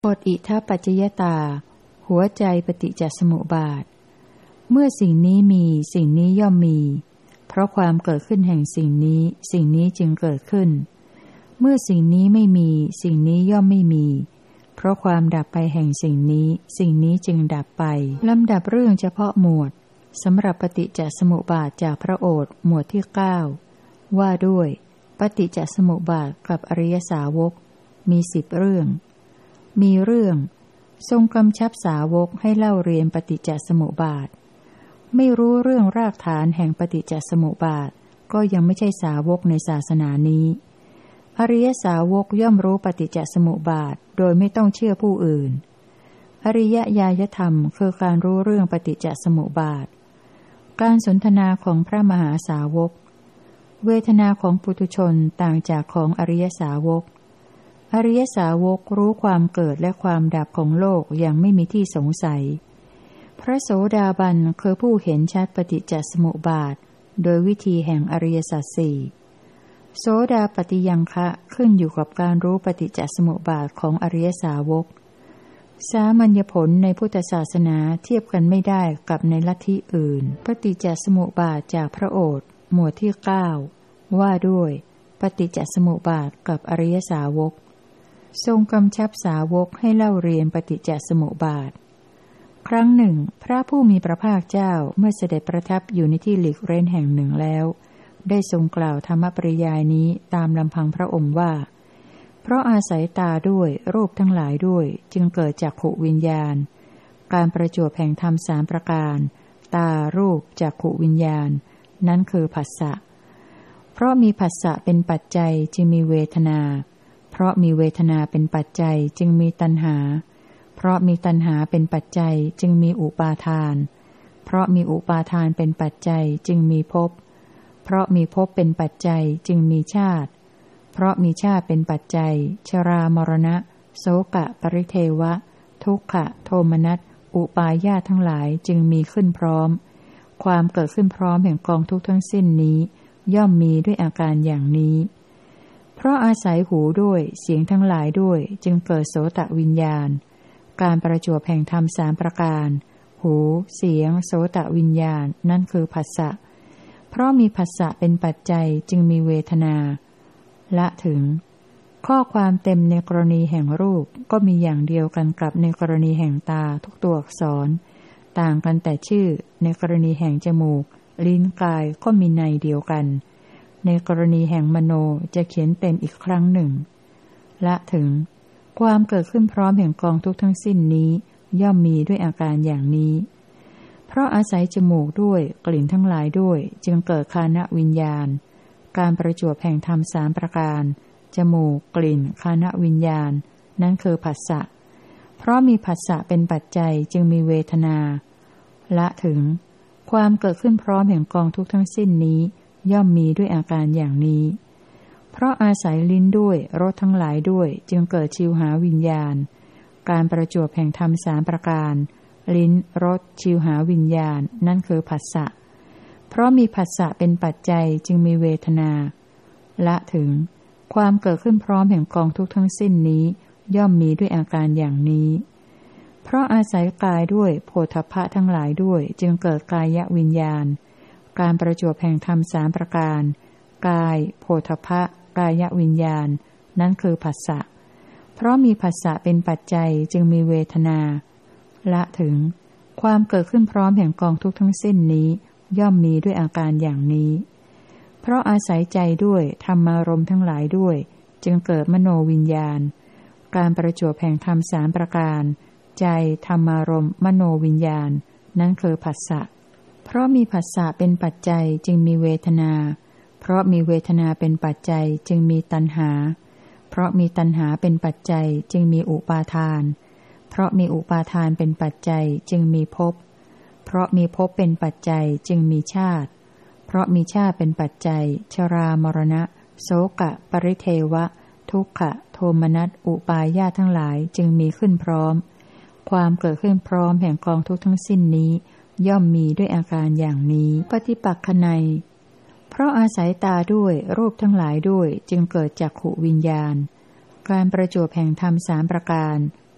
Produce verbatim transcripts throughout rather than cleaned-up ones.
กฎอิทัปปัจจยตาหัวใจปฏิจจสมุปบาทเมื่อสิ่งนี้มีสิ่งนี้ย่อมมีเพราะความเกิดขึ้นแห่งสิ่งนี้สิ่งนี้จึงเกิดขึ้นเมื่อสิ่งนี้ไม่มีสิ่งนี้ย่อมไม่มีเพราะความดับไปแห่งสิ่งนี้สิ่งนี้จึงดับไปลำดับเรื่องเฉพาะหมวดสำหรับปฏิจจสมุปบาทจากพระโอษฐ์หมวดที่เก้าว่าด้วยปฏิจจสมุปบาทกับอริยสาวกมีสิบเรื่องมีเรื่องทรงกำชับสาวกให้เล่าเรียนปฏิจจสมุปบาทไม่รู้เรื่องรากฐานแห่งปฏิจจสมุปบาทก็ยังไม่ใช่สาวกในศาสนานี้อริยสาวกย่อมรู้ปฏิจจสมุปบาทโดยไม่ต้องเชื่อผู้อื่นอริยญาณธรรมคือการรู้เรื่องปฏิจจสมุปบาทการสนทนาของพระมหาสาวกเวทนาของปุถุชนต่างจากของอริยสาวกอริยสาวกรู้ความเกิดและความดับของโลกอย่างไม่มีที่สงสัยพระโสดาบันคือผู้เห็นชัดปฏิจจสมุปบาทโดยวิธีแห่งอริยสัจสี่โสดาปัตติยังคะขึ้นอยู่กับการรู้ปฏิจจสมุปบาทของอริยสาวกสามัญญผลในพุทธศาสนาเทียบกันไม่ได้กับในลัทธิอื่นปฏิจจสมุปบาทจากพระโอษฐ์หมวดที่เก้าว่าด้วยปฏิจจสมุปบาทกับอริยสาวกทรงกำชับสาวกให้เล่าเรียนปฏิจจสมุปบาทครั้งหนึ่งพระผู้มีพระภาคเจ้าเมื่อเสด็จประทับอยู่ในที่หลีกเร้นแห่งหนึ่งแล้วได้ทรงกล่าวธรรมปริยายนี้ตามลำพังพระองค์ว่าเพราะอาศัยตาด้วยรูปทั้งหลายด้วยจึงเกิดจักขุวิญญาณการประจวบแห่งธรรมสามประการตารูปจักขุวิญญาณนั้นคือผัสสะเพราะมีผัสสะเป็นปัจจัยจึงมีเวทนาเพราะมีเวทนาเป็นปัจจัยจึงมีตัณหาเพราะมีตัณหาเป็นปัจจัยจึงมีอุปาทานเพราะมีอุปาทานเป็นปัจจัยจึงมีภพเพราะมีภพเป็นปัจจัยจึงมีชาติเพราะมีชาติเป็นปัจจัยชรามรณะโสกะปริเทวะทุกขะโทมนัสอุปาญาตทั้งหลายจึงมีขึ้นพร้อมความเกิดขึ้นพร้อมแห่งกองทุกข์ทั้งสิ้นนี้ย่อมมีด้วยอาการอย่างนี้เพราะอาศัยหูด้วยเสียงทั้งหลายด้วยจึงเกิดโสตวิญญาณการประจวบแห่งธรรมสามประการหูเสียงโสตวิญญาณนั่นคือผัสสะเพราะมีผัสสะเป็นปัจจัยจึงมีเวทนาละถึงข้อความเต็มในกรณีแห่งรูปก็มีอย่างเดียวกันกับในกรณีแห่งตาทุกตัวอักษรต่างกันแต่ชื่อในกรณีแห่งจมูกลิ้นกายก็มีในเดียวกันในกรณีแห่งมโนจะเขียนเต็มอีกครั้งหนึ่งละถึงความเกิดขึ้นพร้อมแห่งกองทุกข์ทั้งสิ้นนี้ย่อมมีด้วยอาการอย่างนี้เพราะอาศัยจมูกด้วยกลิ่นทั้งหลายด้วยจึงเกิดฆานวิญญาณการประจวบแห่งธรรมสามประการจมูกกลิ่นฆานวิญญาณนั่นคือผัสสะเพราะมีผัสสะเป็นปัจจัยจึงมีเวทนาละถึงความเกิดขึ้นพร้อมแห่งกองทุกข์ทั้งสิ้นนี้ย่อมมีด้วยอาการอย่างนี้เพราะอาศัยลิ้นด้วยรสทั้งหลายด้วยจึงเกิดชิวหาวิญญาณการประจวบแห่งธรรมสามประการลิ้นรสชิวหาวิญญาณนั่นคือผัสสะเพราะมีผัสสะเป็นปัจจัยจึงมีเวทนาละถึงความเกิดขึ้นพร้อมแห่งกองทุกข์ทั้งสิ้นนี้ย่อมมีด้วยอาการอย่างนี้เพราะอาศัยกายด้วยโผฏฐัพพะทั้งหลายด้วยจึงเกิดกายวิญญาณการประจวบแห่งธรรมสามประการกายโผฏฐัพพะกายวิญญาณนั่นคือผัสสะเพราะมีผัสสะเป็นปัจจัยจึงมีเวทนาละถึงความเกิดขึ้นพร้อมแห่งกองทุกข์ทั้งสิ้นนี้ย่อมมีด้วยอาการอย่างนี้เพราะอาศัยใจด้วยธรรมารมณ์ทั้งหลายด้วยจึงเกิดมโนวิญญาณการประจวบแห่งธรรมสามประการใจธรรมารมณ์มโนวิญญาณนั่นคือผัสสะเพราะมีผัสสะเป็นปัจจัยจึงมีเวทนาเพราะมีเวทนาเป็นปัจจัยจึงมีตัณหาเพราะมีตัณหาเป็นปัจจัยจึงมีอุปาทานเพราะมีอุปาทานเป็นปัจจัยจึงมีภพเพราะมีภพเป็นปัจจัยจึงมีชาติเพราะมีชาติเป็นปัจจัยชรามรณะโสกะปริเทวะทุกขะโทมนัสอุปาญาตทั้งหลายจึงมีขึ้นพร้อมความเกิดขึ้นพร้อมแห่งกองทุกข์ทั้งสิ้นนี้ย่อมมีด้วยอาการอย่างนี้ปฏิปักขนัยเพราะอาศัยตาด้วยรูปทั้งหลายด้วยจึงเกิดจักขุวิญญาณการประจวบแห่งธรรมสามประการ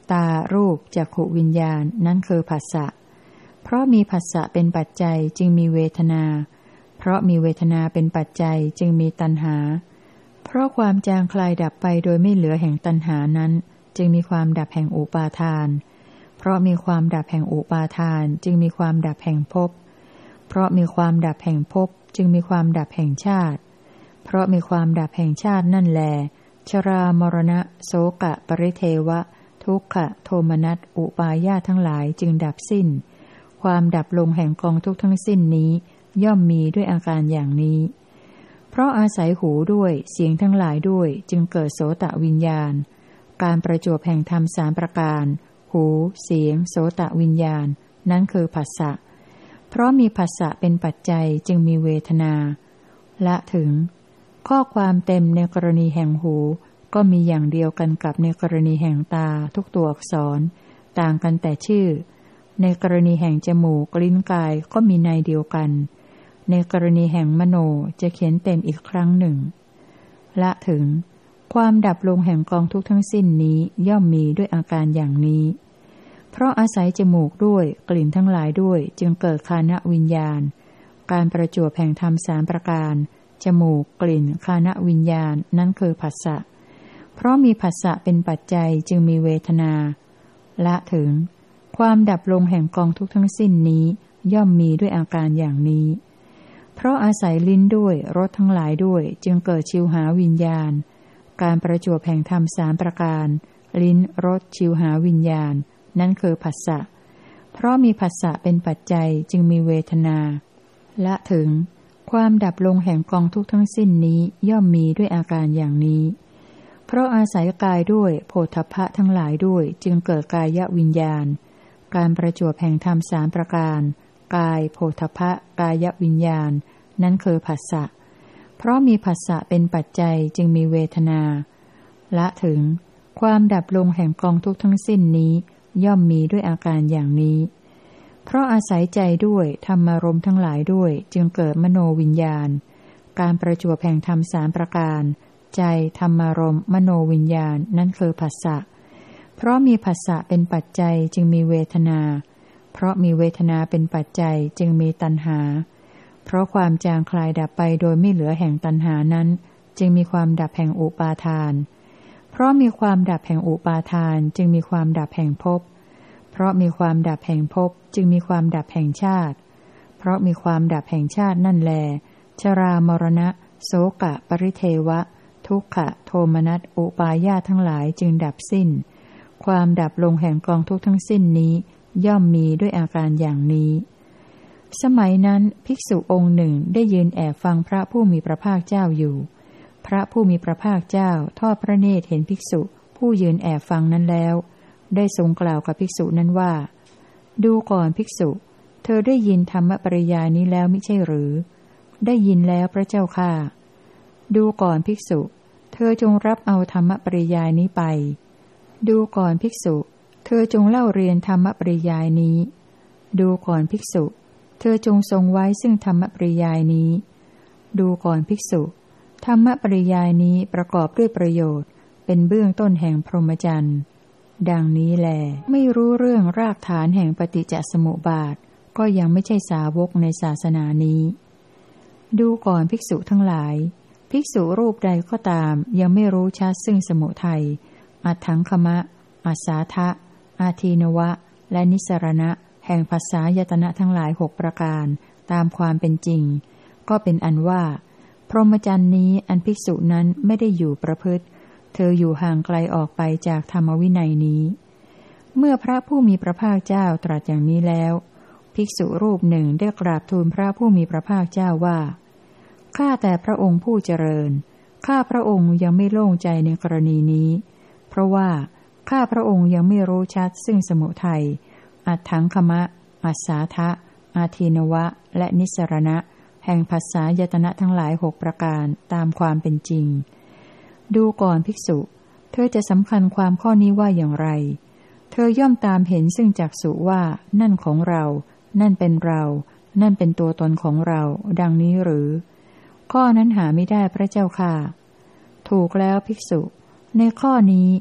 ตารูปจักขุวิญญาณนั้นคือผัสสะเพราะมีผัสสะเป็นปัจจัยจึงมีเวทนาเพราะมีเวทนาเป็นปัจจัยจึงมีตัณหาเพราะความจางคลายดับไปโดยไม่เหลือแห่งตัณหานั้นจึงมีความดับแห่งอุปาทานเพราะมีความดับแห่งอุปาทานจึงมีความดับแห่งภพเพราะมีความดับแห่งภพจึงมีความดับแห่งชาติเพราะมีความดับแห่งชาตินั่นแลชรามรณะโสกะปริเทวะทุกขะโทมนัสอุปาญาตทั้งหลายจึงดับสิ้นความดับลงแห่งกองทุกข์ทั้งสิ้นนี้ย่อมมีด้วยอาการอย่างนี้เพราะอาศัยหูด้วยเสียงทั้งหลายด้วยจึงเกิดโสตวิญญาณการประจวบแห่งธรรมสามประการหูเสียงโสตวิญญาณนั้นคือผัสสะเพราะมีผัสสะเป็นปัจจัยจึงมีเวทนาละถึงข้อความเต็มในกรณีแห่งหูก็มีอย่างเดียวกันกับในกรณีแห่งตาทุกตัวอักษรต่างกันแต่ชื่อในกรณีแห่งจมูกลิ้นกายก็มีในเดียวกันในกรณีแห่งมโนจะเขียนเต็มอีกครั้งหนึ่งละถึงความดับลงแห่งกองทุกข์ทั้งสิ้นนี้ย่อมมีด้วยอาการอย่างนี้เพราะอาศัยจมูกด้วยกลิ่นทั้งหลายด้วยจึงเกิดฆานวิญญาณการประจวบแห่งธรรมสามประการจมูกกลิ่นฆานวิญญาณนั้นคือผัสสะเพราะมีผัสสะเป็นปัจจัยจึงมีเวทนาละถึงความดับลงแห่งกองทุกข์ทั้งสิ้นนี้ย่อมมีด้วยอาการอย่างนี้เพราะอาศัยลิ้นด้วยรสทั้งหลายด้วยจึงเกิดชิวหาวิญญาณการประจวบแห่งธรรมสามประการลิ้นรสชิวหาวิญญาณนั่นคือผัสสะเพราะมีผัสสะเป็นปัจจัยจึงมีเวทนาละถึงความดับลงแห่งกองทุกข์ทั้งสิ้นนี้ย่อมมีด้วยอาการอย่างนี้เพราะอาศัยกายด้วยโผฏฐัพพะทั้งหลายด้วยจึงเกิดกายวิญญาณการประจวบแห่งธรรมสามประการกายโผฏฐัพพะกายวิญญาณนั้นคือผัสสะเพราะมีผัสสะเป็นปัจจัยจึงมีเวทนาละถึงความดับลงแห่งกองทุกข์ทั้งสิ้นนี้ย่อมมีด้วยอาการอย่างนี้เพราะอาศัยใจด้วยธรรมารมณ์ทั้งหลายด้วยจึงเกิดมโนวิญญาณการประจวบแห่งธรรมสามประการใจธรรมารมณ์มโนวิญญาณนั่นคือผัสสะเพราะมีผัสสะเป็นปัจจัยจึงมีเวทนาเพราะมีเวทนาเป็นปัจจัยจึงมีตัณหาเพราะความจางคลายดับไปโดยไม่เหลือแห่งตัณหานั้นจึงมีความดับแห่งอุปาทานเพราะมีความดับแห่งอุปาทานจึงมีความดับแห่งภพเพราะมีความดับแห่งภพจึงมีความดับแห่งชาติเพราะมีความดับแห่งชาตินั่นแลชรามรณะโสกะปริเทวะทุกขะโทมนัสอุปาญาตทั้งหลายจึงดับสิ้นความดับลงแห่งกองทุกข์ทั้งสิ้นนี้ย่อมมีด้วยอาการอย่างนี้สมัยนั้นภิกษุองค์หนึ่งได้ยืนแอบฟังพระผู้มีพระภาคเจ้าอยู่พระผู้มีพระภาคเจ้าทอดพระเนตรเห็นภิกษุผู้ยืนแอบฟังนั้นแล้วได้ทรงกล่าวกับภิกษุนั้นว่าดูก่อนภิกษุเธอได้ยินธรรมปริยายนี้แล้วมิใช่หรือได้ยินแล้วพระเจ้าข้าดูก่อนภิกษุเธอจงรับเอาธรรมปริยายนี้ไปดูก่อนภิกษุเธอจงเล่าเรียนธรรมปริยายนี้ดูก่อนภิกษุเธอจงทรงไว้ซึ่งธรรมปริยายนี้ดูก่อนภิกษุธรรมปริยายนี้ประกอบด้วยประโยชน์เป็นเบื้องต้นแห่งพรหมจรรย์ดังนี้แลไม่รู้เรื่องรากฐานแห่งปฏิจจสมุปบาทก็ยังไม่ใช่สาวกในศาสนานี้ดูก่อนภิกษุทั้งหลายภิกษุรูปใดก็ตามยังไม่รู้ชัดซึ่งสมุทัยอัตถังคมะอาสาทะอาทีนวะและนิสรณะแห่งภาษายตนะทั้งหลายหกประการตามความเป็นจริงก็เป็นอันว่าพรหมจรรย์นี้อันภิกษุนั้นไม่ได้อยู่ประพฤติเธออยู่ห่างไกลออกไปจากธรรมวินัยนี้เมื่อพระผู้มีพระภาคเจ้าตรัสอย่างนี้แล้วภิกษุรูปหนึ่งได้กราบทูลพระผู้มีพระภาคเจ้าว่าข้าแต่พระองค์ผู้เจริญข้าพระองค์ยังไม่โล่งใจในกรณีนี้เพราะว่าข้าพระองค์ยังไม่รู้ชัดซึ่งสมุทัยอัตถังคมะอัสสาทะอาทีนวะและนิสรณะแห่งภาษายตนะทั้งหลายหกประการตามความเป็นจริงดูก่อนภิกษุเธอจะสำคัญความข้อนี้ว่าอย่างไรเธอย่อมตามเห็นซึ่งจักษุว่านั่นของเรานั่นเป็นเรานั่นเป็นตัวตนของเราดังนี้หรือข้อนั้นหาไม่ได้พระเจ้าค่ะถูกแล้วภิกษุในข้อนี้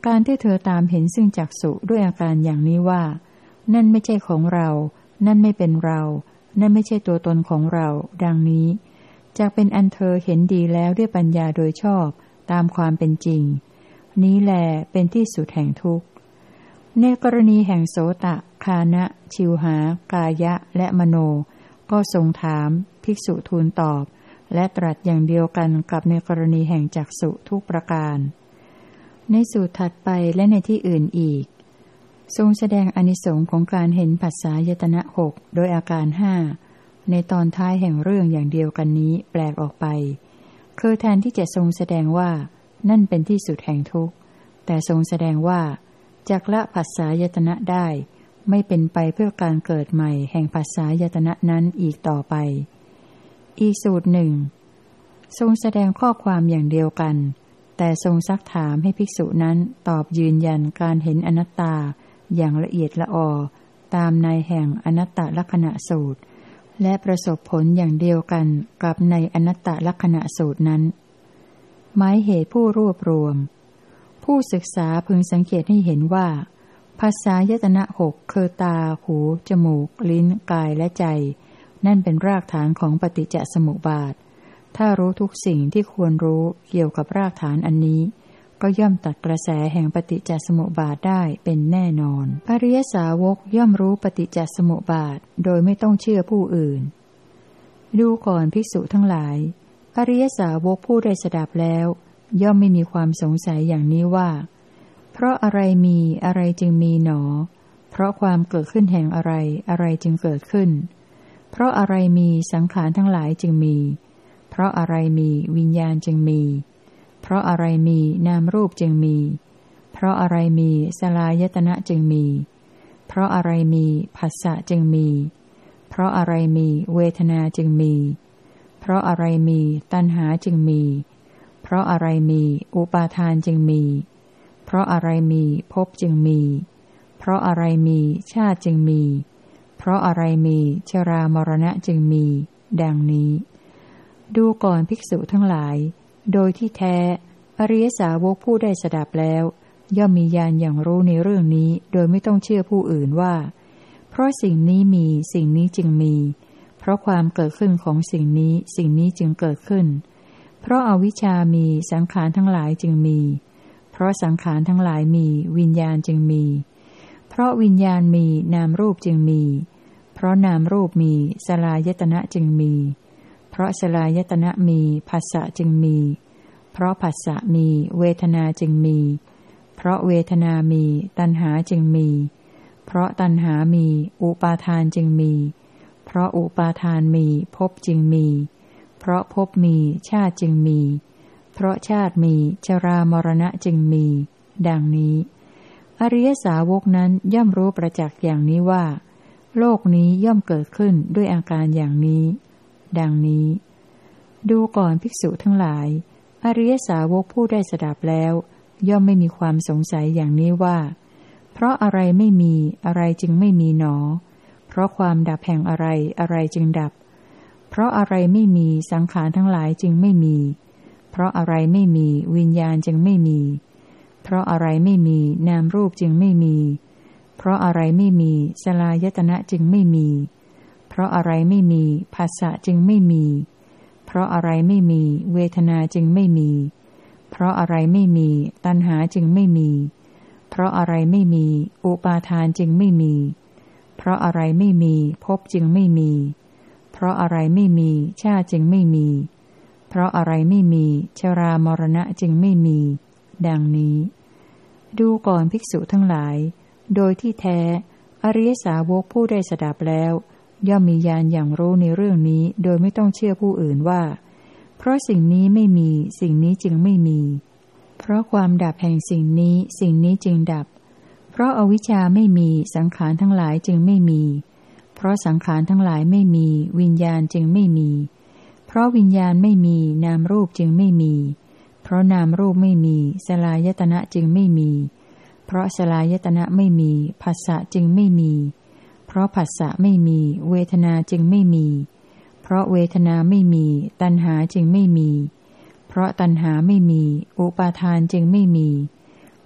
การที่เธอตามเห็นซึ่งจักษุด้วยอาการอย่างนี้ว่านั่นไม่ใช่ของเรานั่นไม่เป็นเรานั่นไม่ใช่ตัวตนของเราดังนี้จะเป็นอันเธอเห็นดีแล้วด้วยปัญญาโดยชอบตามความเป็นจริงนี้แลเป็นที่สุดแห่งทุกข์ในกรณีแห่งโสตะคานะชิวหากายะและมโนก็ทรงถามภิกษุทูลตอบและตรัสอย่างเดียวกันกับในกรณีแห่งจักษุทุกประการในสูตรถัดไปและในที่อื่นอีกทรงแสดงอานิสงส์ของการเห็นผัสสะยตนะหกโดยอาการห้าในตอนท้ายแห่งเรื่องอย่างเดียวกันนี้แปลกออกไปคือแทนที่จะทรงแสดงว่านั่นเป็นที่สุดแห่งทุกข์แต่ทรงแสดงว่าจักละผัสสะยตนะได้ไม่เป็นไปเพื่อการเกิดใหม่แห่งผัสสะยตนะนั้นอีกต่อไปอีกสูตรหนึ่งทรงแสดงข้อความอย่างเดียวกันแต่ทรงซักถามให้ภิกษุนั้นตอบยืนยันการเห็นอนัตตาอย่างละเอียดละออตามในแห่งอนัตตลักษณะสูตรและประสบผลอย่างเดียวกันกับในอนัตตลักษณะสูตรนั้นหมายเหตุผู้รวบรวมผู้ศึกษาพึงสังเกตให้เห็นว่าผัสสะยตนะหกคือตาหูจมูกลิ้นกายและใจนั่นเป็นรากฐานของปฏิจจสมุปบาทถ้ารู้ทุกสิ่งที่ควรรู้เกี่ยวกับรากฐานอันนี้ก็ย่อมตัดกระแสแห่งปฏิจจสมุปบาทได้เป็นแน่นอนอริยสาวกย่อมรู้ปฏิจจสมุปบาทโดยไม่ต้องเชื่อผู้อื่นดูก่อนภิกษุทั้งหลายอริยสาวกผู้ได้สดับแล้วย่อมไม่มีความสงสัยอย่างนี้ว่าเพราะอะไรมีอะไรจึงมีหนอเพราะความเกิดขึ้นแห่งอะไรอะไรจึงเกิดขึ้นเพราะอะไรมีสังขารทั้งหลายจึงมีเพราะอะไรมีวิญญาณจึงมีเพราะอะไรมีนามรูปจึงมีเพราะอะไรมีสลายตนะจึงมีเพราะอะไรมีผัสสะจึงมีเพราะอะไรมีเวทนาจึงมีเพราะอะไรมีตัณหาจึงมีเพราะอะไรมีอุปาทานจึงมีเพราะอะไรมีภพจึงมีเพราะอะไรมีชาติจึงมีเพราะอะไรมีชรามรณะจึงมีดังนี้ดูก่อนภิกษุทั้งหลายโดยที่แท้อริยสาวกผู้ได้สดับแล้วย่อมมีญาณอย่างรู้ในเรื่องนี้โดยไม่ต้องเชื่อผู้อื่นว่าเพราะสิ่งนี้มีสิ่งนี้จึงมีเพราะความเกิดขึ้นของสิ่งนี้สิ่งนี้จึงเกิดขึ้นเพราะอวิชชามีสังขารทั้งหลายจึงมีเพราะสังขารทั้งหลายมีวิญญาณจึงมีเพราะวิญญาณมีนามรูปจึงมีเพราะนามรูปมีสลายตนะจึงมีเพราะสลายตนะมีผัสสะจึงมีเพราะผัสสะมีเวทนาจึงมีเพราะเวทนามีตัณหาจึงมีเพราะตัณหามีอุปาทานจึงมีเพราะอุปาทานมีภพจึงมีเพราะภพมีชาติจึงมีเพราะชาติมีชรามรณะจึงมีดังนี้อริยสาวกนั้นย่อมรู้ประจักษ์อย่างนี้ว่าโลกนี้ย่อมเกิดขึ้นด้วยอาการอย่างนี้ดังนี้ดูก่อนภิกษุทั้งหลายอริยสาวกผู้ได้สดับแล้วย่อมไม่มีความสงสัยอย่างนี้ว่าเพราะอะไรไม่มีอะไรจึงไม่มีหนอเพราะความดับแห่งอะไรอะไรจึงดับเพราะอะไรไม่มีสังขารทั้งหลายจึงไม่มีเพราะอะไรไม่มีวิญญาณจึงไม่มีเพราะอะไรไม่มีนามรูปจึงไม่มีเพราะอะไรไม่มีสลายตนะจึงไม่มีเพราะอะไรไม่มีผัสสะจึงไม่มีเพราะอะไรไม่มีเวทนาจึงไม่มีเพราะอะไรไม่มีตัณหาจึงไม่มีเพราะอะไรไม่มีอุปาทานจึงไม่มีเพราะอะไรไม่มีภพจึงไม่มีเพราะอะไรไม่มีชาติจึงไม่มีเพราะอะไรไม่มีชรามรณะจึงไม่มีดังนี้ดูก่อนภิกษุทั้งหลายโดยที่แท้อริยสาวกผู้ได้สดับแล้วย่อมมีญาณอย่างรู้ในเรื่องนี้โดยไม่ต้องเชื่อผู้อื่นว่าเพราะสิ่งนี้ไม่มีสิ่งนี้จึงไม่มีเพราะความดับแห่งสิ่งนี้สิ่งนี้จึงดับเพราะอวิชชาไม่มีสังขารทั้งหลายจึงไม่มีเพราะสังขารทั้งหลายไม่มีวิญญาณจึงไม่มีเพราะวิญญาณไม่มีนามรูปจึงไม่มีเพราะนามรูปไม่มีสลายตนะจึงไม่มีเพราะสลายตนะไม่มีผัสสะจึงไม่มีเพราะผัสสะไม่มีเวทนาจึงไม่มีเพราะเวทนาไม่มีตัณหาจึงไม่มีเพราะตัณหาไม่มีอุปาทานจึงไม่มีเพ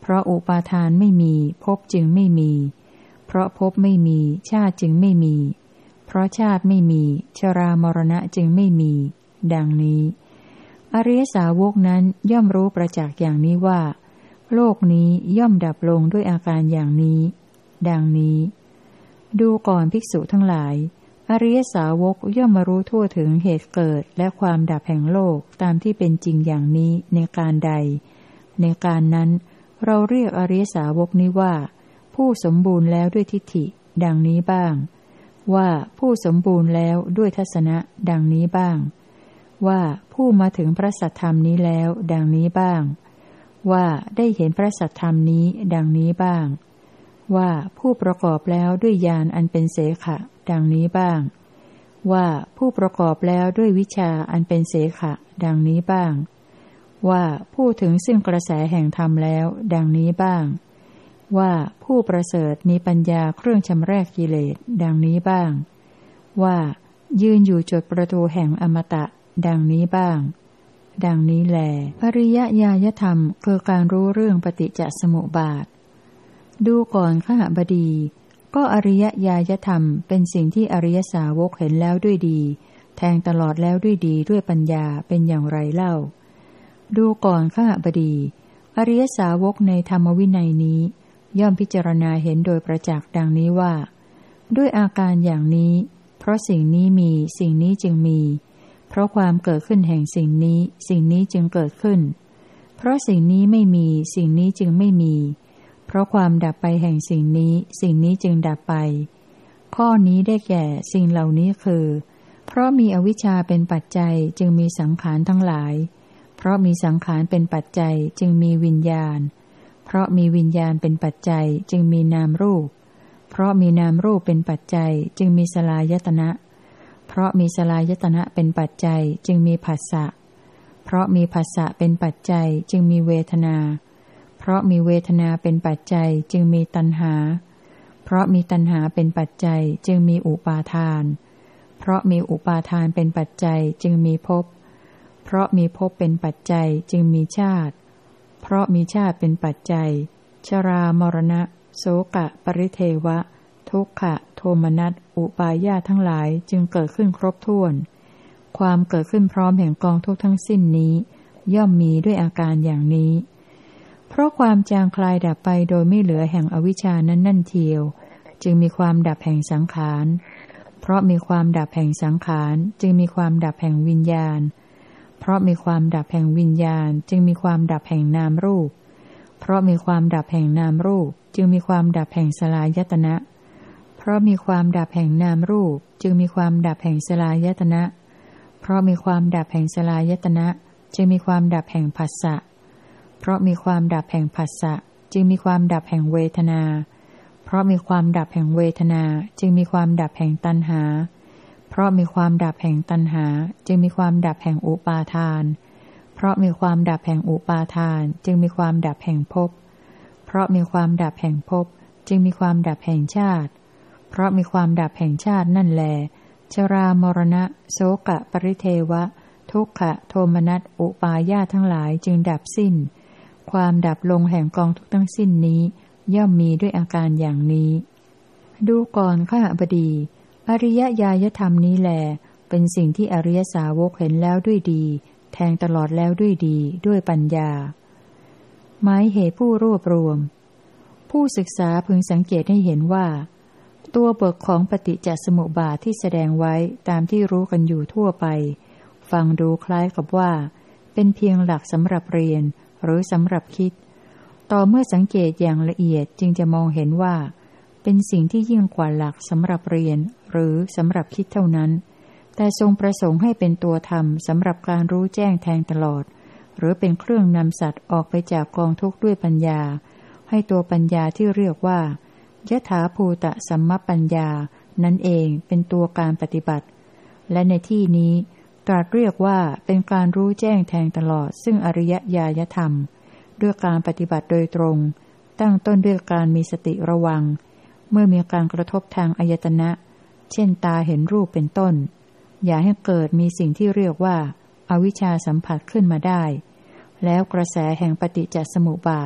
เพราะอุปาทานไม่มีภพจึงไม่มีเพราะภพไม่มีชาติจึงไม่มีเพราะชาติไม่มีชรามรณะจึงไม่มีดังนี้อริยสาวกนั้นย่อมรู้ประจักษ์อย่างนี้ว่าโลกนี้ย่อมดับลงด้วยอาการอย่างนี้ดังนี้ดูก่อนภิกษุทั้งหลายอริยสาวกย่อมมารู้ทั่วถึงเหตุเกิดและความดับแห่งโลกตามที่เป็นจริงอย่างนี้ในการใดในการนั้นเราเรียกอริยสาวกนี้ว่าผู้สมบูรณ์แล้วด้วยทิฏฐิดังนี้บ้างว่าผู้สมบูรณ์แล้วด้วยทัศนะดังนี้บ้างว่าผู้มาถึงพระสัทธรรมนี้แล้วดังนี้บ้างว่าได้เห็นพระสัทธรรมนี้ดังนี้บ้างว่าผู้ประกอบแล้วด้วยญาณอันเป็นเสขะดังนี้บ้างว่าผู้ประกอบแล้วด้วยวิชาอันเป็นเสขะดังนี้บ้างว่าผู้ถึงซึ่งกระแสแห่งธรรมแล้วดังนี้บ้างว่าผู้ประเสริฐมีปัญญาเครื่องชำแรกกิเลสดังนี้บ้างว่ายืนอยู่จุดประตูแห่งอมตะดังนี้บ้างดังนี้แลอริยญาณธรรมคือการรู้เรื่องปฏิจจสมุปบาทดูก่อนขหบดีก็อริยญาณธรรมเป็นสิ่งที่อริยสาวกเห็นแล้วด้วยดีแทงตลอดแล้วด้วยดีด้วยปัญญาเป็นอย่างไรเล่าดูก่อนขหบดีอริยสาวกในธรรมวินัยนี้ย่อมพิจารณาเห็นโดยประจักษ์ดังนี้ว่าด้วยอาการอย่างนี้เพราะสิ่งนี้มีสิ่งนี้จึงมีเพราะความเกิดขึ้นแห่งสิ่งนี้สิ่งนี้จึงเกิดขึ้นเพราะสิ่งนี้ไม่มีสิ่งนี้จึงไม่มีเพราะความดับไปแห่งสิ่งนี้สิ่งนี้จึงดับไปข้อนี้ได้แก่สิ่งเหล่านี้คือเพราะมีอวิชชาเป็นปัจจัยจึงมีสังขารทั้งหลายเพราะมีสังขารเป็นปัจจัยจึงมีวิญญาณเพราะมีวิญญาณเป็นปัจจัยจึงมีนามรูปเพราะมีนามรูปเป็นปัจจัยจึงมีสลายตนะเพราะมีสลายตนะเป็นปัจจัยจึงมีผัสสะเพราะมีผัสสะเป็นปัจจัยจึงมีเวทนาเพราะมีเวทนาเป็นปัจจัยจึงมีตัณหาเพราะมีตัณหาเป็นปัจจัยจึงมีอุปาทานเพราะมีอุปาทานเป็นปัจจัยจึงมีภพเพราะมีภพเป็นปัจจัยจึงมีชาติเพราะมีชาติเป็นปัจจัยชรามรณะโสกะปริเทวะทุกขะโทมนัสอุปาญาตทั้งหลายจึงเกิดขึ้นครบถ้วนความเกิดขึ้นพร้อมแห่งกองทุกข์ทั้งสิ้นนี้ย่อมมีด้วยอาการอย่างนี้เพราะความจางคลายดับไปโดยไม่เหลือแห่งอวิชชานั้นนั่นเทียวจึงมีความดับแห่งสังขารเพราะมีความดับแห่งสังขารจึงมีความดับแห่งวิญญาณเพราะมีความดับแห่งวิญญาณจึงมีความดับแห่งนามรูปเพราะมีความดับแห่งนามรูปจึงมีความดับแห่งสลายตนะเพราะมีความดับแห่งนามรูปจึงมีความดับแห่งสลายตนะเพราะมีความดับแห่งสลายตนะจึงมีความดับแห่งผัสสะเพราะมีความดับแห่งผัสสะจึงมีความดับแห่งเวทนาเพราะมีความดับแห่งเวทนาจึงมีความดับแห่งตัณหาเพราะมีความดับแห่งตัณหาจึงมีความดับแห่งอุปาทานเพราะมีความดับแห่งอุปาทานจึงมีความดับแห่งภพเพราะมีความดับแห่งภพจึงมีความดับแห่งชาติเพราะมีความดับแห่งชาตินั่นแลชรามรณะโสกะปริเทวะทุกขะโทมนัสอุปาญาตทั้งหลายจึงดับสิ้นความดับลงแห่งกองทุกข์ทั้งสิ้นนี้ย่อมมีด้วยอาการอย่างนี้ดูก่อนขหบดีอริยญาณธรรมนี้แลเป็นสิ่งที่อริยสาวกเห็นแล้วด้วยดีแทงตลอดแล้วด้วยดีด้วยปัญญาหมายเหตุผู้รวบรวมผู้ศึกษาพึงสังเกตให้เห็นว่าตัวบทของปฏิจจสมุปบาทที่แสดงไว้ตามที่รู้กันอยู่ทั่วไปฟังดูคล้ายกับว่าเป็นเพียงหลักสำหรับเรียนหรือสำหรับคิดต่อเมื่อสังเกตอย่างละเอียดจึงจะมองเห็นว่าเป็นสิ่งที่ยิ่งกว่าหลักสำหรับเรียนหรือสำหรับคิดเท่านั้นแต่ทรงประสงค์ให้เป็นตัวธรรมสำหรับการรู้แจ้งแทงตลอดหรือเป็นเครื่องนำสัตว์ออกไปจากกองทุกข์ด้วยปัญญาให้ตัวปัญญาที่เรียกว่ายถาภูตสัมมปัญญานั่นเองเป็นตัวการปฏิบัติและในที่นี้ตรัสเรียกว่าเป็นการรู้แจ้งแทงตลอดซึ่งอริยญาณธรรมด้วยการปฏิบัติโดยตรงตั้งต้นด้วยการมีสติระวังเมื่อมีการกระทบทางอายตนะเช่นตาเห็นรูปเป็นต้นอย่าให้เกิดมีสิ่งที่เรียกว่าอวิชชาสัมผัสขึ้นมาได้แล้วกระแสแห่งปฏิจจสมุปบาท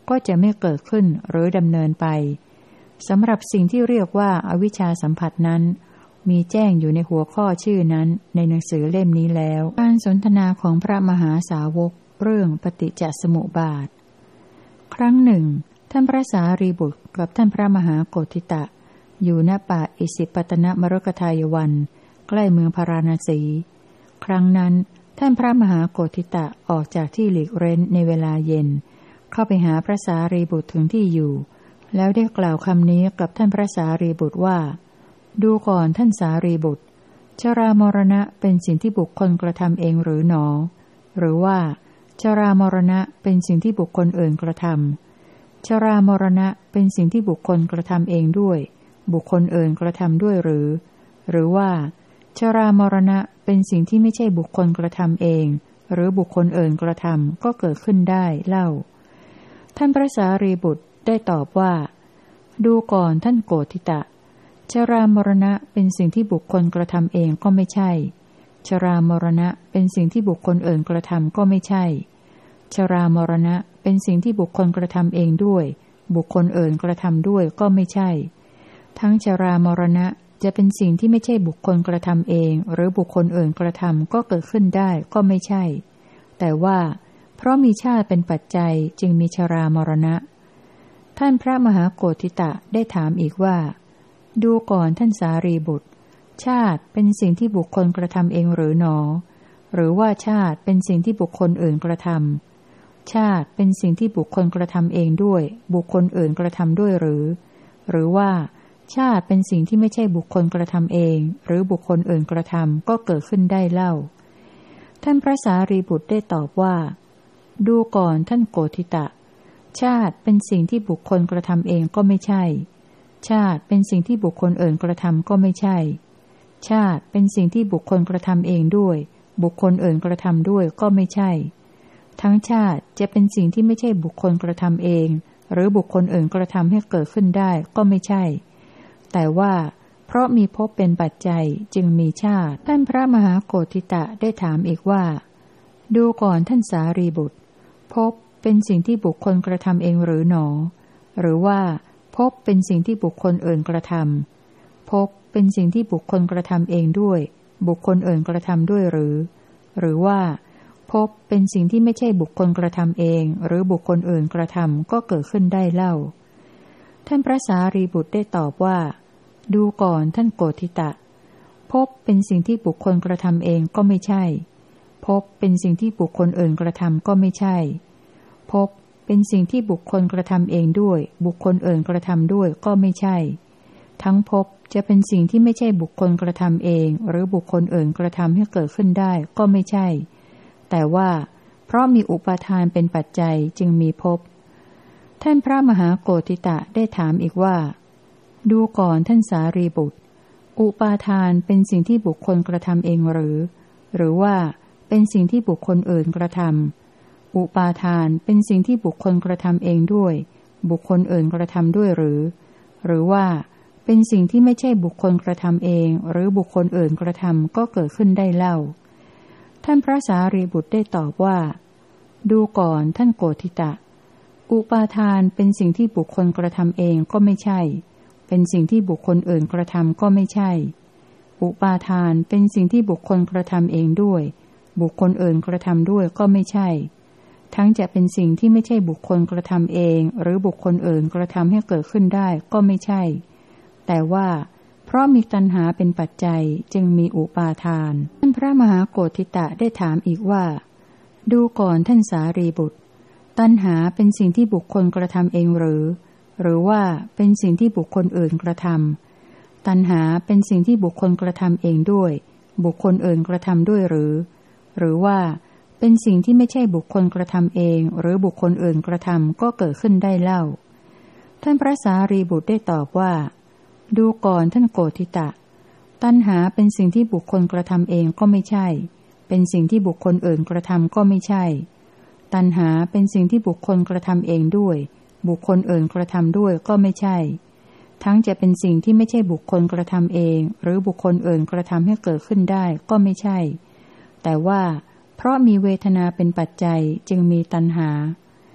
ก็จะไม่เกิดขึ้นหรือดำเนินไปสำหรับสิ่งที่เรียกว่าอวิชชาสัมผัสนั้นมีแจ้งอยู่ในหัวข้อชื่อนั้นในหนังสือเล่มนี้แล้วการสนทนาของพระมหาสาวกเรื่องปฏิจจสมุปบาทครั้งหนึ่งท่านพระสารีบุตรกับท่านพระมหาโกฏฐิตะอยู่ณป่าอิสิปตนมฤคทายวันใกล้เมืองพาราณสีครั้งนั้นท่านพระมหาโกฏฐิตะออกจากที่หลีกเร้นในเวลาเย็นเข้าไปหาพระสารีบุตรถึงที่อยู่แล้วได้กล่าวคำนี้กับท่านพระสารีบุตรว่าดูก่อนท่านสารีบุตรชรามรณะเป็นสิ่งที่บุคคลกระทำเองหรือหนอหรือว่าชรามรณะเป็นสิ่งที่บุคคลอื่นกระทำชรามรณะเป็นสิ่งที่บุคคลกระทำเองด้วยบุคคลอื่นกระทำด้วยหรือหรือว่าชรามรณะเป็นสิ่งที่ไม่ใช่บุคคลกระทำเองหรือบุคคลอื่นกระทำก็เกิดขึ้นได้เล่าท่านพระสารีบุตรได้ตอบว่าดูก่อนท่านโกฏฐิตะชรามรณะเป็นสิ่งที่บุคคลกระทำเองก็ไม่ใช่ชรามรณะเป็นสิ่งที่บุคคลอื่นกระทำก็ไม่ใช่ชรามรณะเป็นสิ่งที่บุคคลกระทำเองด้วยบุคคลอื่นกระทำด้วยก็ไม่ใช่ทั้งชรามรณะจะเป็นสิ่งที่ไม่ใช่บุคคลกระทำเองหรือบุคคลอื่นกระทำก็เกิดขึ้นได้ก็ไม่ใช่แต่ว่าเพราะมีชาติเป็นปัจจัยจึงมีชรามรณะท่านพระมหาโกฏฐิตะได้ถามอีกว่าดูก่อนท่านสารีบุตรชาติเป็นสิ่งที่บุคคลกระทำเองหรือหนอหรือว่าชาติเป็นสิ่งที่บุคคลอื่นกระทำชาติเป็นสิ่งที่บุคคลกระทำเองด้วยบุคคลอื่นกระทำด้วยหรือหรือว่าชาติเป็นสิ่งที่ไม่ใช่บุคคลกระทำเองหรือบุคคลอื่นกระทำก็เกิดขึ้นได้เล่าท่านพระสารีบุตรได้ตอบว่าดูก่อนท่านโกฏฐิตะชาติเป็นสิ่งที่บุคคลกระทำเองก็ไม่ใช่ชาติเป็นสิ่งที่บุคคลอื่นกระทำก็ไม่ใช่ชาติเป็นสิ่งที่บุคคลกระทำเองด้วยบุคคลอื่นกระทำด้วยก็ไม่ใช่ทั้งชาติจะเป็นสิ่งที่ไม่ใช่บุคคลกระทำเองหรือบุคคลอื่นกระทำให้เกิดขึ้นได้ก็ไม่ใช่แต่ว่าเพราะมีภพเป็นปัจจัยจึงมีชาติท่านพระมหาโกฏฐิตะได้ถามอีกว่าดูก่อนท่านสารีบุตรภพเป็นสิ่งที่บุคคลกระทำเองหรือหนอหรือว่าภพเป็นสิ่งที่บุคคลอื่นกระทำภพเป็นสิ่งที่บุคคลกระทำเองด้วยบุคคลอื่นกระทำด้วยหรือหรือว่าภพเป็นสิ่งที่ไม่ใช่บุคคลกระทำเองหรือบุคคลอื่นกระทำก็เกิดขึ้นได้เล่าท่านพระสารีบุตรได้ตอบว่าดูก่อนท่านโกฏฐิตะภพเป็นสิ่งที่บุคคลกระทำเองก็ไม่ใช่ภพเป็นสิ่งที่บุคคลอื่นกระทำก็ไม่ใช่ภพเป็นสิ่งที่บุคคลกระทำเองด้วยบุคคลอื่นกระทำด้วยก็ไม่ใช่ทั้งภพจะเป็นสิ่งที่ไม่ใช่บุคคลกระทำเองหรือบุคคลอื่นกระทำให้เกิดขึ้นได้ก็ไม่ใช่แต่ว่าเพราะมีอุปาทานเป็นปัจจัยจึงมีภพท่านพระมหาโกฏฐิตะได้ถามอีกว่าดูก่อนท่านสารีบุตรอุปาทานเป็นสิ่งที่บุคคลกระทำเองหรือหรือว่าเป็นสิ่งที่บุคคลอื่นกระทำอุปาทานเป็นสิ่งที่บุคคลกระทำเองด้วยบุคคลอื่นกระทำด้วยหรือหรือว่าเป็นสิ่งที่ไม่ใช่บุคคลกระทำเองหรือบุคคลอื่นกระทำก็เกิดขึ้นได้เล่าท่านพระสารีบุตรได้ตอบว่าดูก่อนท่านโกฏฐิตะอุปาทานเป็นสิ่งที่บุคคลกระทำเองก็ไม่ใช่เป็นสิ่งที่บุคคลอื่นกระทำก็ไม่ใช่อุปาทานเป็นสิ่งที่บุคคลกระทำเองด้วยบุคคลอื่นกระทำด้วยก็ไม่ใช่ทั้งจะเป็นสิ่งที่ไม่ใช่บุคคลกระทำเองหรือบุคคลอื่นกระทำให้เกิดขึ้นได้ก็ไม่ใช่แต่ว่าเพราะมีตัณหาเป็นปัจจัยจึงมีอุปาทานท่านพระมหาโกฏฐิตะได้ถามอีกว่าดูก่อนท่านสารีบุตรตัณหาเป็นสิ่งที่บุคคลกระทำเองหรือหรือว่าเป็นสิ่งที่บุคคลอื่นกระทำตัณหาเป็นสิ่งที่บุคคลกระทำเองด้วยบุคคลอื่นกระทำด้วยหรือหรือว่าเป็นสิ่งที่ไม่ใช่บุคคลกระทำเองหรือบุคคลอื่นกระทำก็เกิดขึ้นได้เล่าท่านพระสารีบุตรได้ตอบว่าดูก่อนท่านโกฏฐิตะตัณหาเป็นสิ่งที่บุคคลกระทำเองก็ไม่ใช่เป็นสิ่งที่บุคคลอื่นกระทำก็ไม่ใช่ตัณหาเป็นสิ่งที่บุคคลกระทำเองด้วยบุคคลอื่นกระทำด้วยก็ไม่ใช่ทั้งจะเป็นสิ่งที่ไม่ใช่บุคคลกระทำเองหรือบุคคลอื่นกระทำให้เกิดขึ้นได้ก็ไม่ใช่แต่ว่าเพราะมีเวทนาเป็นปัจจัยจึงมีตัณหา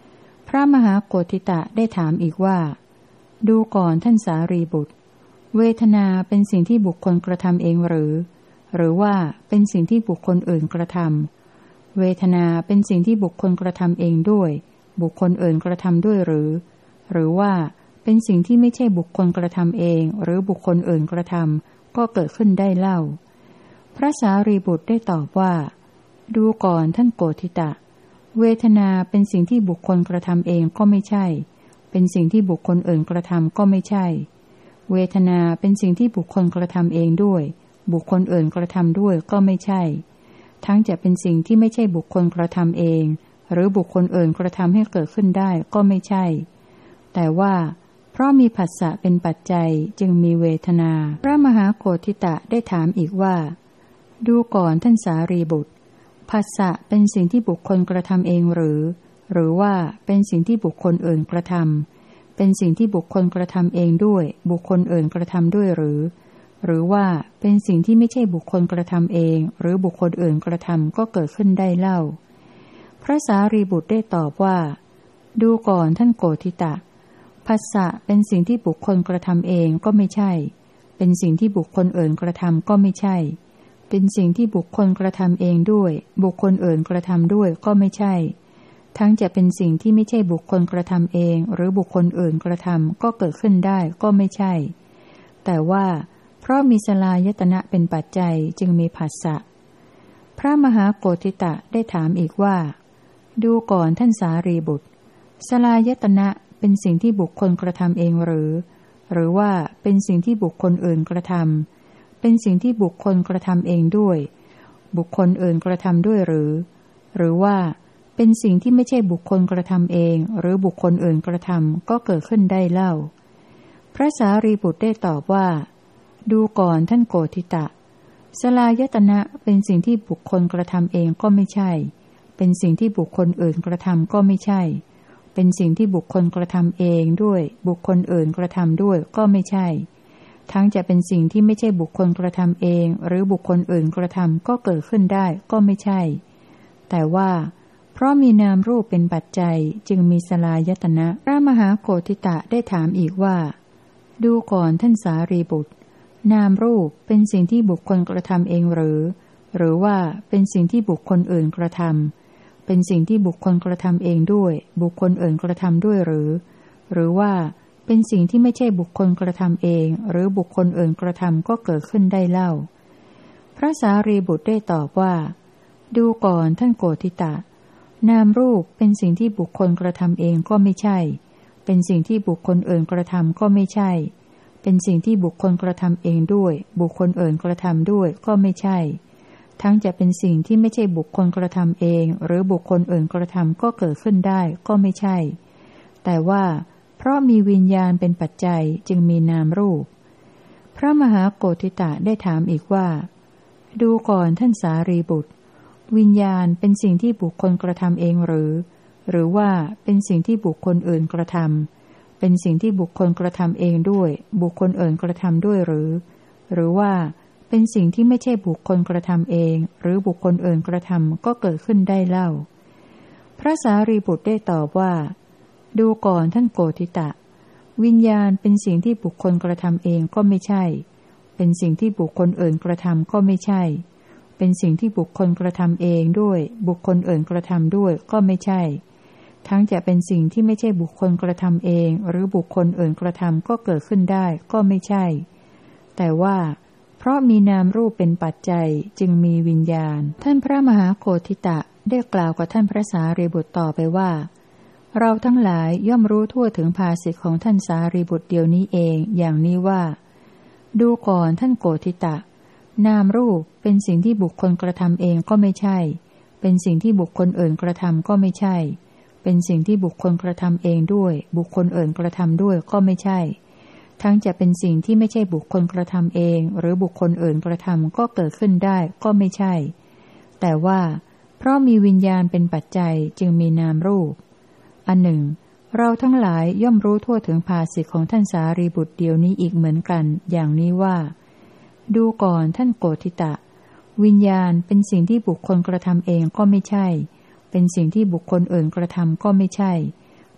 พระมหาโกฏิตะได้ถามอีกว่าดูก่อนท่านสารีบุตรเวทนาเป็นสิ่งที่บุคคลกระทำเองหรือหรือว่าเป็นสิ่งที่บุคคลอื่นกระทำเวทนาเป็นสิ่งที่บุคคลกระทำเองด้วยบุคคลอื่นกระทำด้วยหรือหรือว่าเป็นสิ่งที่ไม่ใช่บุคคลกระทำเองหรือบุคคลอื่นกระทำก็เกิดขึ้นได้เล่าพระสารีบุตรได้ตอบว่าดูก่อนท่านโกฏิตะเวทนาเป็นสิ่งที่บุคคลกระทำเองก็ไม่ใช่เป็นสิ่งที่บุคคลอื่นกระทำก็ไม่ใช่เวทนาเป็นสิ่งที่บุคคลกระทำเองด้วยบุคคลอื่นกระทำด้วยก็ไม่ใช่ทั้งจะเป็นสิ่งที่ไม่ใช่บุคคลกระทำเองหรือบุคคลอื่นกระทำให้เกิดขึ้นได้ก็ไม่ใช่แต่ว่าเพราะมีผัสสะเป็นปัจจัยจึงมีเวทนาพระมหาโกฏิตะได้ถามอีกว่าดูก่อนท่านสารีบุตรผัสสะเป็นสิ่งที่บุคคลกระทำเองหรือหรือว่าเป็นสิ่งที่บุคคลอื่นกระทำเป็นสิ่งที่บุคคลกระทำเองด้วยบุคคลอื่นกระทำด้วยหรือหรือว่าเป็นสิ่งที่ไม่ใช่บุคคลกระทำเองหรือบุคคลอื่นกระทำก็เกิดขึ้นได้เล่าพระสารีบุตรได้ตอบว่าดูก่อนท่านโกฏิตะผัสสะเป็นสิ่งที่บุคคลกระทำเองก็ไม่ใช่เป็นสิ่งที่บุคคลอื่นกระทำก็ไม่ใช่เป็นสิ่งที่บุคคลกระทำเองด้วยบุคคลอื่นกระทำด้วยก็ไม่ใช่ทั้งจะเป็นสิ่งที่ไม่ใช่บุคคลกระทำเองหรือบุคคลอื่นกระทำก็เกิดขึ้นได้ก็ไม่ใช่แต่ว่าเพราะมีสลายตนะเป็นปัจจัยจึงมีผัสสะพระมหาโกฏิตะได้ถามอีกว่าดูก่อนท่านสารีบุตรสลายตนะเป็นสิ่งที่บุคคลกระทำเองหรือหรือว่าเป็นสิ่งที่บุคคลอื่นกระทำเป็นสิ่งที่บุคคลกระทำเองด้วยบุคคลอื่นกระทำด้วยหรือหรือว่าเป็นสิ่งที่ไม่ใช่บุคคลกระทำเองหรือบุคคลอื่นกระทำก็เกิดขึ้นได้เล่าพระสารีบุตรได้ตอบว่าดูก่อนท่านโกฏิตะสลายตนะเป็นสิ่งที่บุคคลกระทำเองก็ไม่ใช่เป็นสิ่งที่บุคคลอื่นกระทำก็ไม่ใช่เป็นสิ่งที่บุคคลกระทำเองด้วยบุคคลอื่นกระทำด้วยก็ไม่ใช่ทั้งจะเป็นสิ่งที่ไม่ใช่บุคคลกระทำเองหรือบุคคลอื่นกระทำก็เกิดขึ้นได้ก็ไม่ใช่แต่ว่าเพราะมีนามรูปเป็นปัจจัยจึงมีสลายตนะพระมหาโกฏิตะได้ถามอีกว่าดูก่อนท่านสารีบุตรนามรูปเป็นสิ่งที่บุคคลกระทำเองหรือหรือว่าเป็นสิ่งที่บุคคลอื่นกระทำเป็นสิ่งที่บุคคลกระทำเองด้วยบุคคลอื่นกระทำด้วยหรือหรือว่าเป็นสิ่งที่ไม่ใช่บุคคลกระทำเองหรือบุคคลอื่นกระทำก็เกิดขึ้นได้เล่าพระสารีบุตรได้ตอบว่าดูก่อนท่านโกฏิตะนามรูปเป็นสิ่งที่บุคคลกระทำเองก็ไม่ใช่เป็นสิ่งที่บุคคลอื่นกระทำก็ไม่ใช่เป็นสิ่งที่บุคคลกระทำเองด้วยบุคคลอื่นกระทำด้วยก็ไม่ใช่ทั้งจะเป็นสิ่งที่ไม่ใช่บุคคลกระทำเองหรือบุคคลอื่นกระทำก็เกิดขึ้นได้ก็ไม่ใช่แต่ว่าเพราะมีวิญญาณเป็นปัจจัยจึงมีนามรูปพระมหาโกฏิตะได้ถามอีกว่าดูก่อนท่านสารีบุตรวิญญาณเป็นสิ่งที่บุคคลกระทำเองหรือหรือว่าเป็นสิ่งที่บุคคลอื่นกระทำเป็นสิ่งที่บุคคลกระทำเองด้วยบุคคลอื่นกระทำด้วยหรือหรือว่าเป็นสิ่งที่ไม่ใช่บุคคลกระทำเองหรือบุคคลอื่นกระทำก็เกิดขึ้นได้เล่าพระสารีบุตรได้ตอบว่าดูก่อนท่านโกฏิตะวิญญาณเป็นสิ่งที่บุคคลกระทำเองก็ไม่ใช่เป็นสิ่งที่บุคคลอื่นกระทำก็ไม่ใช่เป็นสิ่งที่บุคคลกระทำเองด้วยบุคคลอื่นกระทำด้วยก็ไม่ใช่ทั้งจะเป็นสิ่งที่ไม่ใช่บุคคลกระทำเองหรือบุคคลอื่นกระทำก็เกิดขึ้นได้ก็ไม่ใช่แต่ว่าเพราะมีนามรูปเป็นปัจจัยจึงมีวิญญาณท่านพระมหาโกฏิตะได้กล่าวกับท่านพระสารีบุตรต่อไปว่าเราทั้งหลายย่อมรู้ทั่วถึงภาสิทธิของท่านสารีบุตรเดียวนี้เองอย่างนี้ว่าดูก่อนท่านโกฏิตะนามรูปเป็นสิ่งที่บุคคลกระทำเองก็ไม่ใช่เป็นสิ่งที่บุคคลอื่นกระทำก็ไม่ใช่เป็นสิ่งที่บุคคลกระทำเองด้วยบุคคลอื่นกระทำด้วยก็ไม่ใช่ทั้งจะเป็นสิ่งที่ไม่ใช่บุคคลกระทำเองหรือบุคคลอื่นกระทำก็เกิดขึ้นได้ก็ไม่ใช่แต่ว่าเพราะมีวิญญาณเป็นปัจจัยจึงมีนามรูปอันหนึ่งเราทั้งหลายย่อมรู้ทั่วถึงภาสิทธิของท่านสารีบุตรเดียวนี้อีกเหมือนกันอย่างนี้ว่าดูก่อนท่านโกฏิตะวิญญาณเป็นสิ่งที่บุคคลกระทำเองก็ไม่ใช่เป็นสิ่งที่บุคคลอื่นกระทำก็ไม่ใช่เ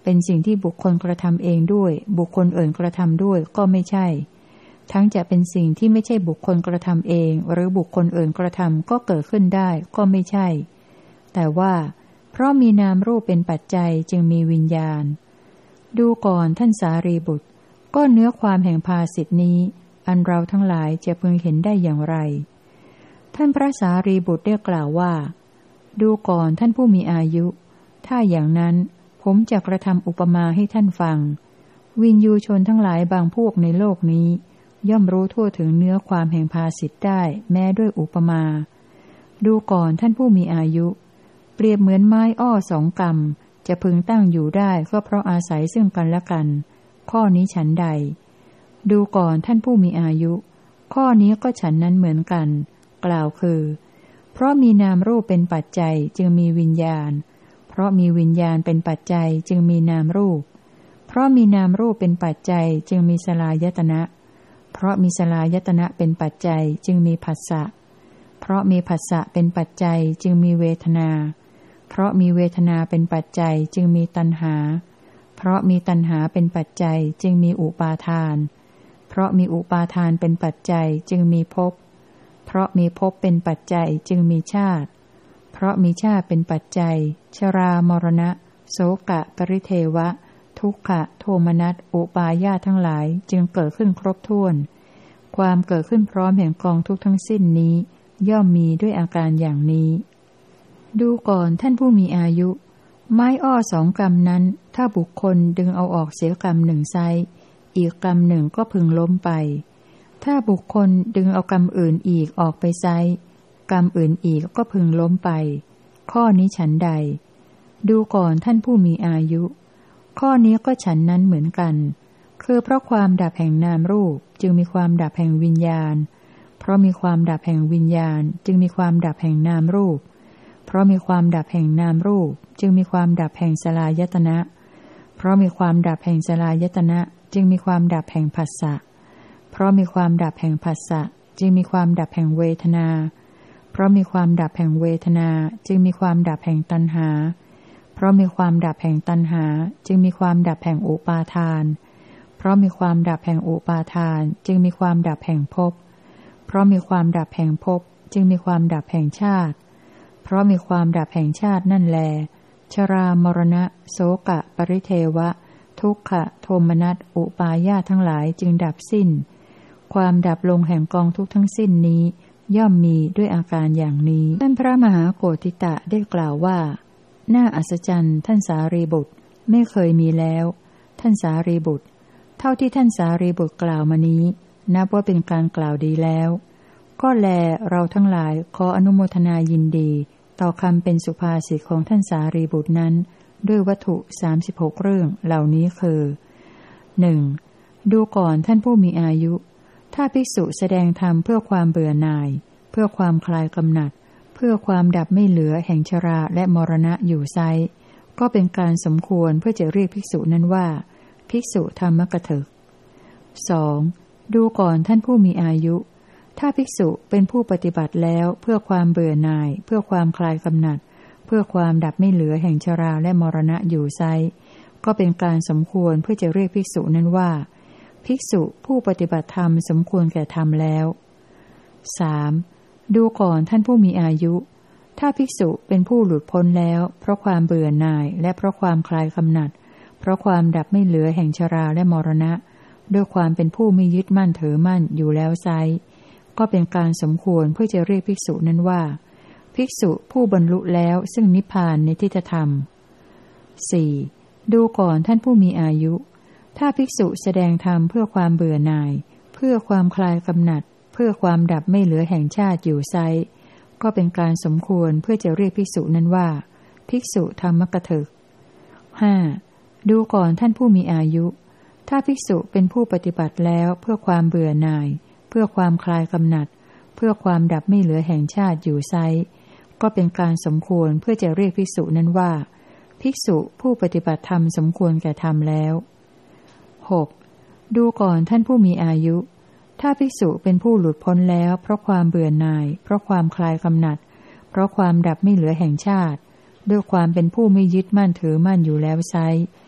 เป็นสิ่งที่บุคคลกระทำเองด้วยบุคคลอื่นกระทำด้วยก็ไม่ใช่ทั้งจะเป็นสิ่งที่ไม่ใช่บุคคลกระทำเองหรือบุคคลอื่นกระทำก็เกิดขึ้นได้ก็ไม่ใช่แต่ว่าเพราะมีนามรูปเป็นปัจจัยจึงมีวิญญาณดูก่อนท่านสารีบุตรก็เนื้อความแห่งภาสิทธินี้อันเราทั้งหลายจะพึงเห็นได้อย่างไรท่านพระสารีบุตรได้กล่าวว่าดูก่อนท่านผู้มีอายุถ้าอย่างนั้นผมจะกระทำอุปมาให้ท่านฟังวินยูชนทั้งหลายบางพวกในโลกนี้ย่อมรู้ทั่วถึงเนื้อความแห่งภาสิทธิได้แม้ด้วยอุปมาดูก่อนท่านผู้มีอายุเปรียบเหมือนไม้อ้อสองกำจะพึงตั้งอยู่ได้ก็เพราะอาศัยซึ่งกันและกันข้อนี้ฉันใดดูก่อนท่านผู้มีอายุข้อนี้ก็ฉันนั้นเหมือนกันกล่าวคือเพราะมีนามรูปเป็นปัจจัยจึงมีวิญญาณเพราะมีวิญญาณเป็นปัจจัยจึงมีนามรูปเพราะมีนามรูปเป็นปัจจัยจึงมีสลายตนะเพราะมีสลายตนะเป็นปัจจัยจึงมีผัสสะเพราะมีผัสสะเป็นปัจจัยจึงมีเวทนาเพราะมีเวทนาเป็นปัจจัยจึงมีตัณหาเพราะมีตัณหาเป็นปัจจัยจึงมีอุปาทานเพราะมีอุปาทานเป็นปัจจัยจึงมีภพเพราะมีภพเป็นปัจจัยจึงมีชาติเพราะมีชาติเป็นปัจจัยชรามรณะโสกะปริเทวะทุกขะโทมนัสอุปาญาตทั้งหลายจึงเกิดขึ้นครบถ้วนความเกิดขึ้นพร้อมแห่งกองทุกข์ทั้งสิ้นนี้ย่อมมีด้วยอาการอย่างนี้ดูก่อนท่านผู้มีอายุไม้อ้อสองกำนั้นถ้าบุคคลดึงเอาออกเสียกำหนึ่งไซอีกกำหนึ่งก็พึงล้มไปถ้าบุคคลดึงเอากำอื่นอีกออกไปไซกำอื่นอีกก็พึงล้มไปข้อนี้ฉันใดดูก่อนท่านผู้มีอายุข้อนี้ก็ฉันนั้นเหมือนกันคือเพราะความดับแห่งนามรูปจึงมีความดับแห่งวิญญาณเพราะมีความดับแห่งวิญญาณจึงมีความดับแห่งนามรูปเพราะมีความดับแห่งนามรูปจึงมีความดับแห่งสลายตนะเพราะมีความดับแห่งสลายตนะจึงมีความดับแห่งผัสสะเพราะมีความดับแห่งผัสสะจึงมีความดับแห่งเวทนาเพราะมีความดับแห่งเวทนาจึงมีความดับแห่งตัณหาเพราะมีความดับแห่งตัณหาจึงมีความดับแห่งอุปาทานเพราะมีความดับแห่งอุปาทานจึงมีความดับแห่งภพเพราะมีความดับแห่งภพจึงมีความดับแห่งชาติเพราะมีความดับแห่งชาตินั่นแลชรามรณะโสกะปริเทวะทุกขะโทมนัสอุปาญาตทั้งหลายจึงดับสิ้นความดับลงแห่งกองทุกข์ทั้งสิ้นนี้ย่อมมีด้วยอาการอย่างนี้ท่านพระมหาโกฏิตะได้กล่าวว่าน่าอัศจรรย์ท่านสารีบุตรไม่เคยมีแล้วท่านสารีบุตรเท่าที่ท่านสารีบุตรกล่าวมานี้นับว่าเป็นการกล่าวดีแล้วก็แลเราทั้งหลายขออนุโมทนายินดีต่อคำเป็นสุภาษิตของท่านสารีบุตรนั้นด้วยวัตถุสามสิบหกเรื่องเหล่านี้คือหนึ่งดูก่อนท่านผู้มีอายุถ้าภิกษุแสดงธรรมเพื่อความเบื่อหน่ายเพื่อความคลายกำหนัดเพื่อความดับไม่เหลือแห่งชราและมรณะอยู่ไซก็เป็นการสมควรเพื่อจะเรียกภิกษุนั้นว่าภิกษุธรรมกถึกสองดูก่อนท่านผู้มีอายุถ้าภิกษุเป็นผู้ปฏิบัติแล้วเพื่อความเบื่อหน่ายเพื่อความคลายกำหนัดเพื่อความดับไม่เหลือแห่งชราและมรณะอยู่ไซก็เป็นการสมควรเพื่อจะเรียกภิกษุนั้นว่าภิกษุผู้ปฏิบัติธรรมสมควรแก่ธรรมแล้วสามดูก่อนท่านผู้มีอายุถ้าภิกษุเป็นผู้หลุดพ้นแล้วเพราะความเบื่อหน่ายและเพราะความคลายกำหนัดเพราะความดับไม่เหลือแห่งชราและมรณะด้วยความเป็นผู้ไม่ยึดมั่นถือมั่นอยู่แล้วไซก็เป็นการสมควรเพื่อจะเรียกภิกษุนั้นว่าภิกษุผู้บรรลุแล้วซึ่งนิพพานในทิฏฐธรรมสี่ดูก่อนท่านผู้มีอายุถ้าภิกษุแสดงธรรมเพื่อความเบื่อหน่ายเพื่อความคลายกำหนัดเพื่อความดับไม่เหลือแห่งชาติอยู่ไซก็เป็นการสมควรเพื่อจะเรียกภิกษุนั้นว่าภิกษุธรรมกถึกห้าดูก่อนท่านผู้มีอายุถ้าภิกษุเป็นผู้ปฏิบัติแล้วเพื่อความเบื่อหน่ายเพื่อความคลายกำหนัดเพื่อความดับไม่เหลือแห่งชาติอยู่ไซก็เป็นการสมควรเพื่อจะเรียกภิกษุนั้นว่าภิกษุผู้ปฏิบัติธรรมสมควรแก่ธรรมแล้วหกดูก่อนท่านผู้มีอายุถ้าภิกษุเป็นผู้หลุดพ้นแล้วเพราะความเบื่อหน่ายเพราะความคลายกำหนัดเพราะความดับไม่เหลือแห่งชาติด้วยความเป็นผู้ไม่ยึดมั่นถือมั่นอยู่แล้วไซ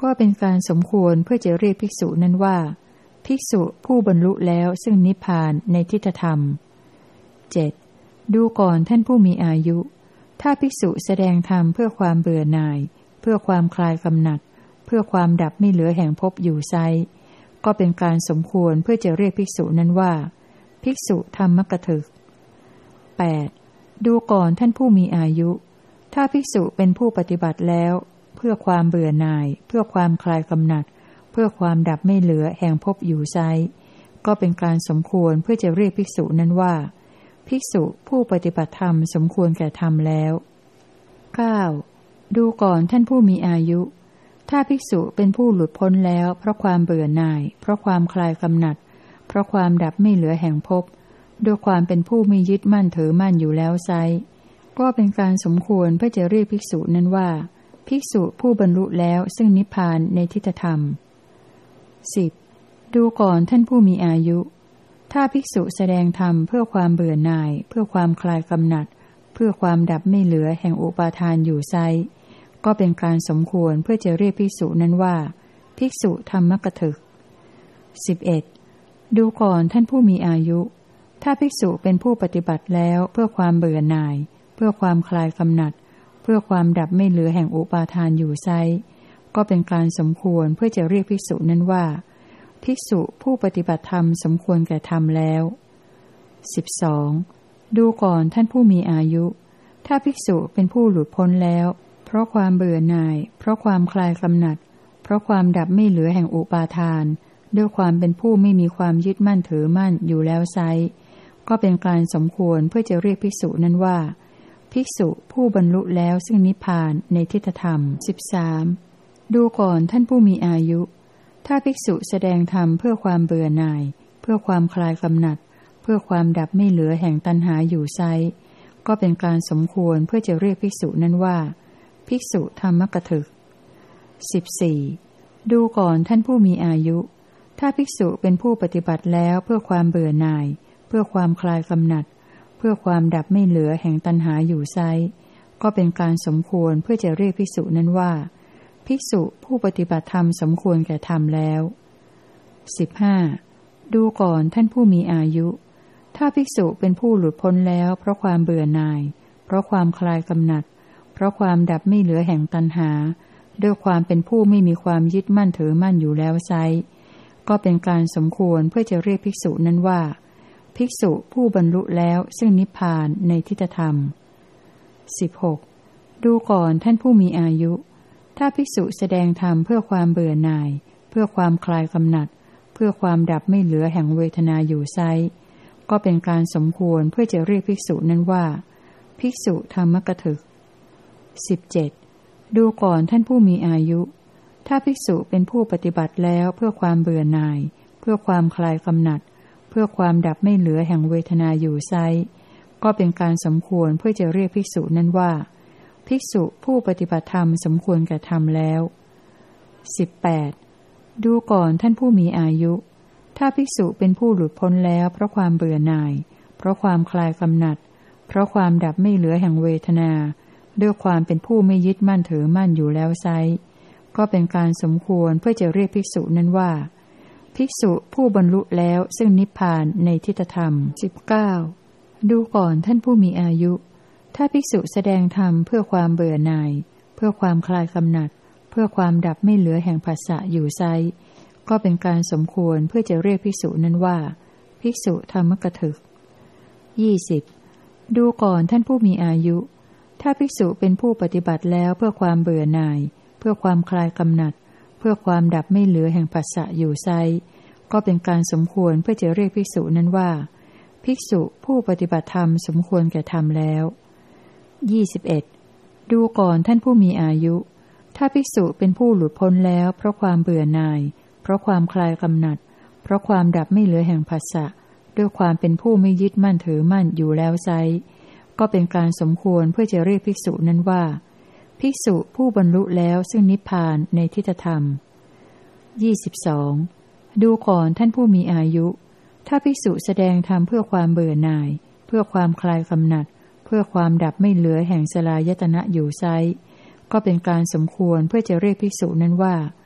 ก็เป็นการสมควรเพื่อจะเรียกภิกษุนั้นว่าภิกษุผู้บรรลุแล้วซึ่งนิพพานในทิฏฐธรรม เจ็ด. ดูก่อนท่านผู้มีอายุถ้าภิกษุแสดงธรรมเพื่อความเบื่อหน่ายเพื่อความคลายกำหนัดเพื่อความดับไม่เหลือแห่งภพอยู่ไซก็เป็นการสมควรเพื่อจะเรียกภิกษุนั้นว่าภิกษุธรรมกถึก แปด. ดูก่อนท่านผู้มีอายุถ้าภิกษุเป็นผู้ปฏิบัติแล้วเพื่อความเบื่อหน่ายเพื่อความคลายกำหนัดเพื่อความดับไม่เหลือแห่งภพอยู่ไซก็เป็นการสมควรเพื่อจะเรียกภิกษุนั้นว่าภิกษุผู้ปฏิบัติธรรมสมควรแก่ธรรมแล้ว เก้า. ดูก่อนท่านผู้มีอายุถ้าภิกษุเป็นผู้หลุดพ้นแล้วเพราะความเบื่อหน่ายเพราะความคลายกำหนัดเพราะความดับไม่เหลือแห่งภพด้วยความเป็นผู้ไม่ยึดมั่นถือมั่นอยู่แล้วไซก็เป็นการสมควรเพื่อจะเรียกภิกษุนั้นว่าภิกษุผู้บรรลุแล้วซึ่งนิพพานในทิฏฐธรรม สิบ. ดูก่อนท่านผู้มีอายุถ้าภิกษุแสดงธรรมเพื่อความเบื่อหน่ายเพื่อความคลายกำหนัดเพื่อความดับไม่เหลือแห่งอุปาทานอยู่ไซก็เป็นการสมควรเพื่อจะเรียกภิกษุนั้นว่าภิกษุธรรมกถึก สิบเอ็ด. ดูก่อนท่านผู้มีอายุถ้าภิกษุเป็นผู้ปฏิบัติแล้วเพื่อความเบื่อหน่ายเพื่อความคลายกำหนัดเพื่อความดับไม่เหลือแห่งอุปาทานอยู่ไซก็เป็นการสมควรเพื่อจะเรียกภิกษุนั้นว่าภิกษุผู้ปฏิบัติธรรมสมควรแก่ธรรมแล้ว สิบสอง. ดูก่อนท่านผู้มีอายุถ้าภิกษุเป็นผู้หลุดพ้นแล้วเพราะความเบื่อหน่ายเพราะความคลายกำหนัดเพราะความดับไม่เหลือแห่งอุปาทานด้วยความเป็นผู้ไม่มีความยึดมั่นถือมั่นอยู่แล้วไซก็เป็นการสมควรเพื่อจะเรียกภิกษุนั้นว่าภิกษุผู้บรรลุแล้วซึ่งนิพพานในทิฏฐธรรม สิบสาม. ดูก่อนท่านผู้มีอายุถ้าภิกษุแสดงธรรมเพื่อความเบื่อหน่ายเพื่อความคลายกำหนัดเพื่อความดับไม่เหลือแห่งตัณหาอยู่ไซก็เป็นการสมควรเพื่อจะเรียกภิกษุนั้นว่าภิกษุธรรมกถึก สิบสี่. ดูก่อนท่านผู้มีอายุถ้าภิกษุเป็นผู้ปฏิบัติแล้วเพื่อความเบื่อหน่ายเพื่อความคลายกำหนัดเพื่อความดับไม่เหลือแห่งตัณหาอยู่ไซก็เป็นการสมควรเพื่อจะเรียกภิกษุนั้นว่าภิกษุผู้ปฏิบัติธรรมสมควรแก่ธรรมแล้ว สิบห้า. ดูก่อนท่านผู้มีอายุถ้าภิกษุเป็นผู้หลุดพ้นแล้วเพราะความเบื่อหน่ายเพราะความคลายกำหนัดเพราะความดับไม่เหลือแห่งตัณหาด้วยความเป็นผู้ไม่มีความยึดมั่นถือมั่นอยู่แล้วไซก็เป็นการสมควรเพื่อจะเรียกภิกษุนั้นว่าภิกษุผู้บรรลุแล้วซึ่งนิพพานในทิฏฐธรรม สิบหก. ดูก่อนท่านผู้มีอายุถ้าภิกษุแสดงธรรมเพื่อความเบื่อหน่ายเพื่อความคลายกำหนัดเพื่อความดับไม่เหลือแห่งเวทนาอยู่ไซก็เป็นการสมควรเพื่อจะเรียกภิกษุนั้นว่าภิกษุธรรมกถึก สิบเจ็ด. ดูก่อนท่านผู้มีอายุถ้าภิกษุเป็นผู้ปฏิบัติแล้วเพื่อความเบื่อหน่ายเพื่อความคลายกำหนัดเพื่อความดับไม่เหลือแห่งเวทนาอยู่ไซก็เป็นการสมควรเพื่อจะเรียกภิกษุนั้นว่าภิกษุผู้ปฏิบัติธรรมสมควรแก่ธรรมแล้ว สิบแปด. ดูก่อนท่านผู้มีอายุถ้าภิกษุเป็นผู้หลุดพ้นแล้วเพราะความเบื่อหน่ายเพราะความคลายกำหนัดเพราะความดับไม่เหลือแห่งเวทนาด้วยความเป็นผู้ไม่ยึดมั่นถือมั่นอยู่แล้วไซก็เป็นการสมควรเพื่อจะเรียกภิกษุนั้นว่าภิกษุผู้บรรลุแล้วซึ่งนิพพานในทิฏฐธรรม สิบเก้า. ดูก่อนท่านผู้มีอายุถ้าภิกษุแสดงธรรมเพื่อความเบื่อหน่ายเพื่อความคลายกำหนัดเพื่อความดับไม่เหลือแห่งผัสสะอยู่ไซก็เป็นการสมควรเพื่อจะเรียกภิกษุนั้นว่าภิกษุธรรมกถึก ยี่สิบ. ดูก่อนท่านผู้มีอายุถ้าภิกษุเป็นผู้ปฏิบัติแล้วเพื่อความเบื่อหน่ายเพื่อความคลายกำหนัดเพื่อความดับไม่เหลือแห่งผัสสะอยู่ไซก็เป็นการสมควรเพื่อจะเรียกภิกษุนั้นว่าภิกษุผู้ปฏิบัติธรรมสมควรแก่ธรรมแล้ว ยี่สิบเอ็ด. ดูก่อนท่านผู้มีอายุถ้าภิกษุเป็นผู้หลุดพ้นแล้วเพราะความเบื่อหน่ายเพราะความคลายกำหนัดเพราะความดับไม่เหลือแห่งผัสสะด้วยความเป็นผู้ไม่ยึดมั่นถือมั่นอยู่แล้วไซก็เป็นการสมควรเพื่อจะเรียกภิกษุนั้นว่าภิกษุผู้บรรลุแล้วซึ่งนิพพานในทิฏฐธรรม ยี่สิบสอง. ดูก่อนท่านผู้มีอายุถ้าภิกษุแสดงธรรมเพื่อความเบื่อหน่ายเพื่อความคลายกำหนัดเพื่อความดับไม่เหลือแห่งสลายตนะอยู่ไซก็เป็นการสมควรเพื่อจะเรียกภิกษุนั้นว่า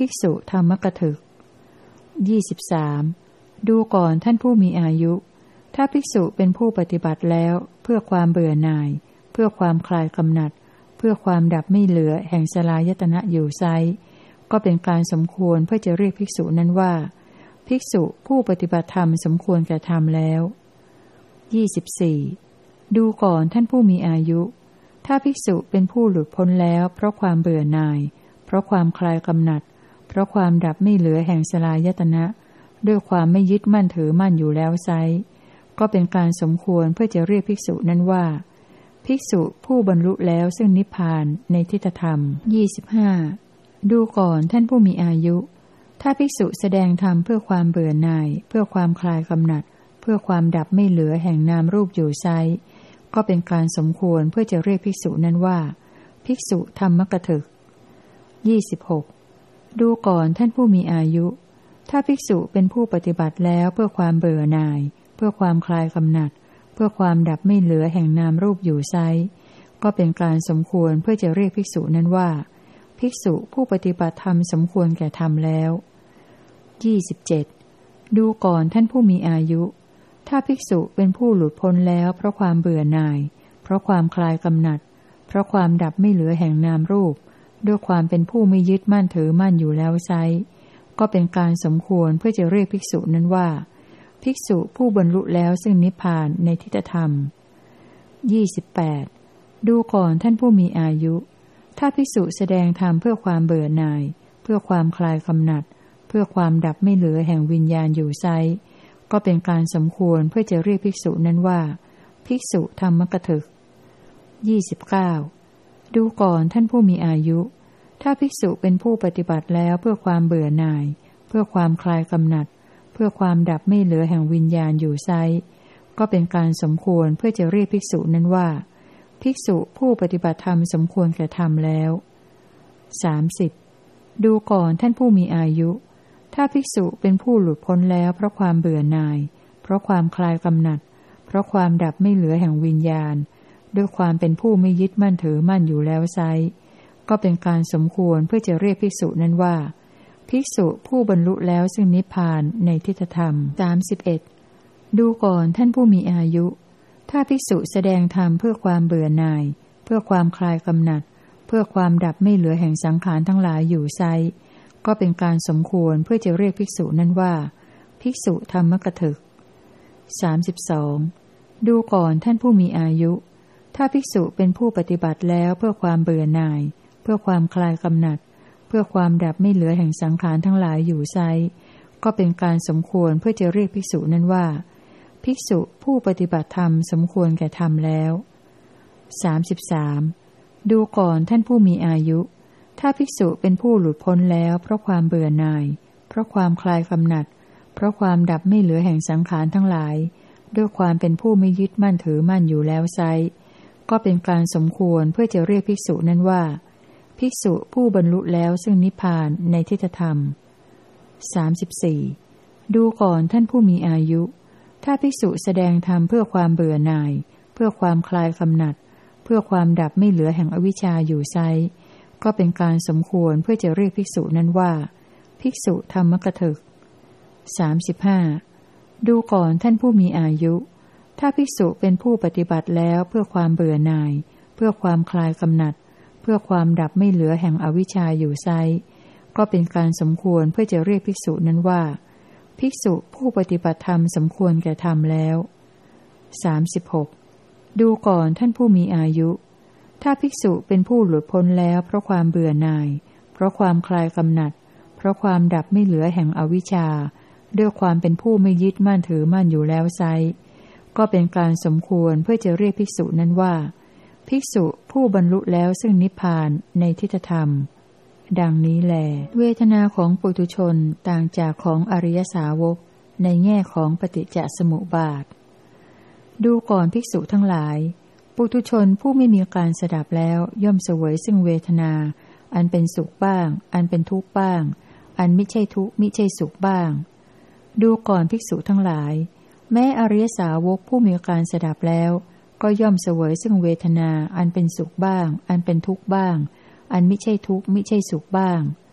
ภิกษุธรรมกถึกยี่สิบสามดูก่อนท่านผู้มีอายุถ้าภิกษุเป็นผู้ปฏิบัติแล้วเพื่อความเบื่อหน่ายเพื่อความคลายกำหนัดเพื่อความดับไม่เหลือแห่งสลายตนะอยู่ไซก็เป็นการสมควรเพื่อจะเรียกภิกษุนั้นว่าภิกษุผู้ปฏิบัติธรรมสมควรแก่ธรรมแล้วยี่สิบสี่ดูก่อนท่านผู้มีอายุถ้าภิกษุเป็นผู้หลุดพ้นแล้วเพราะความเบื่อหน่ายเพราะความคลายกำหนัดเพราะความดับไม่เหลือแห่งสลายตนะด้วยความไม่ยึดมั่นถือมั่นอยู่แล้วไซก็เป็นการสมควรเพื่อจะเรียกภิกษุนั้นว่าภิกษุผู้บรรลุแล้วซึ่งนิพพานในทิฏฐธรรมยี่สิบห้าดูก่อนท่านผู้มีอายุถ้าภิกษุแสดงธรรมเพื่อความเบื่อหน่ายเพื่อความคลายกำหนัดเพื่อความดับไม่เหลือแห่งนามรูปอยู่ไซก็เป็นการสมควรเพื่อจะเรียกภิกษุนั้นว่าภิกษุธรรมกถึกยี่สิบหกดูก่อนท่านผู้มีอายุถ้าภิกษุเป็นผู้ปฏิบัติแล้วเพื่อความเบื่อหน่ายเพื่อความคลายกำหนัดเพื่อความดับไม่เหลือแห่งนามรูปอยู่ไซก็เป็นการสมควรเพื่อจะเรียกภิกษุนั้นว่าภิกษุผู้ปฏิบัติธรรมสมควรแก่ธรรมแล้วยี่สิบเจ็ดดูก่อนท่านผู้มีอายุถ้าภิกษุเป็นผู้หลุดพ้นแล้วเพราะความเบื่อหน่ายเพราะความคลายกำหนัดเพราะความดับไม่เหลือแห่งนามรูปด้วยความเป็นผู้ไม่ยึดมั่นถือมั่นอยู่แล้วไซก็เป็นการสมควรเพื่อจะเรียกภิกษุนั้นว่าภิกษุผู้บรรลุแล้วซึ่งนิพพานในทิฏฐธรรมยี่สิบแปดดูก่อนท่านผู้มีอายุถ้าภิกษุแสดงธรรมเพื่อความเบื่อหน่ายเพื่อความคลายกำหนัดเพื่อความดับไม่เหลือแห่งวิญญาณอยู่ไซก็เป็นการสมควรเพื่อจะเรียกภิกษุนั้นว่าภิกษุธรรมกถึกยี่สิบเก้าดูก่อนท่านผู้มีอายุถ้าภิกษุเป็นผู้ปฏิบัติแล้วเพื่อความเบื่อหน่ายเพื่อความคลายกำหนัดเพื่อความดับไม่เหลือแห่งวิญญาณอยู่ไซก็เป็นการสมควรเพื่อจะเรียกภิกษุนั้นว่าภิกษุผู้ปฏิบัติธรรมสมควรแก่ธรรมแล้วสามสิบดูก่อนท่านผู้มีอายุถ้าภิกษุเป็นผู้หลุดพ้นแล้วเพราะความเบื่อหน่ายเพราะความคลายกำหนัดเพราะความดับไม่เหลือแห่งวิญญาณด้วยความเป็นผู้ไม่ยึดมั่นถือมั่นอยู่แล้วไซก็เป็นการสมควรเพื่อจะเรียกภิกษุนั้นว่าภิกษุผู้บรรลุแล้วซึ่งนิพพานในทิฏฐธรรมสามสิบเอ็ดดูก่อนท่านผู้มีอายุถ้าภิกษุแสดงธรรมเพื่อความเบื่อหน่ายเพื่อความคลายกำหนัดเพื่อความดับไม่เหลือแห่งสังขารทั้งหลายอยู่ไซก็เป็นการสมควรเพื่อจะเรียกภิกษุนั้นว่าภิกษุธรรมกถึกสามสิบสองดูก่อนท่านผู้มีอายุถ้าภิกษุเป็นผู้ปฏิบัติแล้วเพื่อความเบื่อหน่ายเพื่อความคลายกำหนัดเพื่อความดับไม่เหลือแห่งสังขารทั้งหลายอยู่ไซก็เป็นการสมควรเพื่อจะเรียกภิกษุนั้นว่าภิกษุผู้ปฏิบัติธรรมสมควรแก่ธรรมแล้วสามสิบสามดูก่อนท่านผู้มีอายุถ้าภิกษุเป็นผู้หลุดพ้นแล้วเพราะความเบื่อหน่ายเพราะความคลายกำหนัดเพราะความดับไม่เหลือแห่งสังขารทั้งหลายด้วยความเป็นผู้ไม่ยึดมั่นถือมั่นอยู่แล้วไซก็เป็นการสมควรเพื่อจะเรียกภิกษุนั้นว่าภิกษุผู้บรรลุแล้วซึ่งนิพพานในทิฏฐธรรมสามสิบสี่ดูก่อนท่านผู้มีอายุถ้าภิกษุแสดงธรรมเพื่อความเบื่อหน่ายเพื่อความคลายกำหนัดเพื่อความดับไม่เหลือแห่งอวิชชาอยู่ไซก็เป็นการสมควรเพื่อจะเรียกภิกษุนั้นว่าภิกษุธรรมกถึกสามสิบห้าดูก่อนท่านผู้มีอายุถ้าภิกษุเป็นผู้ปฏิบัติแล้วเพื่อความเบื่อหน่ายเพื่อความคลายกำหนัดเพื่อความดับไม่เหลือแห่งอวิชชาอยู่ไซก็เป็นการสมควรเพื่อจะเรียกภิกษุนั้นว่าภิกษุผู้ปฏิบัติธรรมสมควรแก่ธรรมแล้วสามสิบหกดูก่อนท่านผู้มีอายุถ้าภิกษุเป็นผู้หลุดพ้นแล้วเพราะความเบื่อหน่ายเพราะความคลายกำหนัดเพราะความดับไม่เหลือแห่งอวิชชาด้วยความเป็นผู้ไม่ยึดมั่นถือมั่นอยู่แล้วไซก็เป็นการสมควรเพื่อจะเรียกภิกษุนั้นว่าภิกษุผู้บรรลุแล้วซึ่งนิพพานในทิฏฐธรรมดังนี้แลเวทนาของปุถุชนต่างจากของอริยสาวกในแง่ของปฏิจจสมุปบาทดูก่อนภิกษุทั้งหลายปุถุชนผู้ไม่มีการสดับแล้วย่อมเสวยซึ่งเวทนาอันเป็นสุขบ้างอันเป็นทุกข์บ้างอันมิใช่ทุกข์มิใช่สุขบ้างดูก่อนภิกษุทั้งหลายแม้อริยสาวกผู้มีการสดับแล้วก็ย่อมเสวยซึ่งเวทนาอันเป็นสุขบ้างอันเป็นทุกข์บ้างอันมิใช่ทุกข์มิใช่สุขบ้าง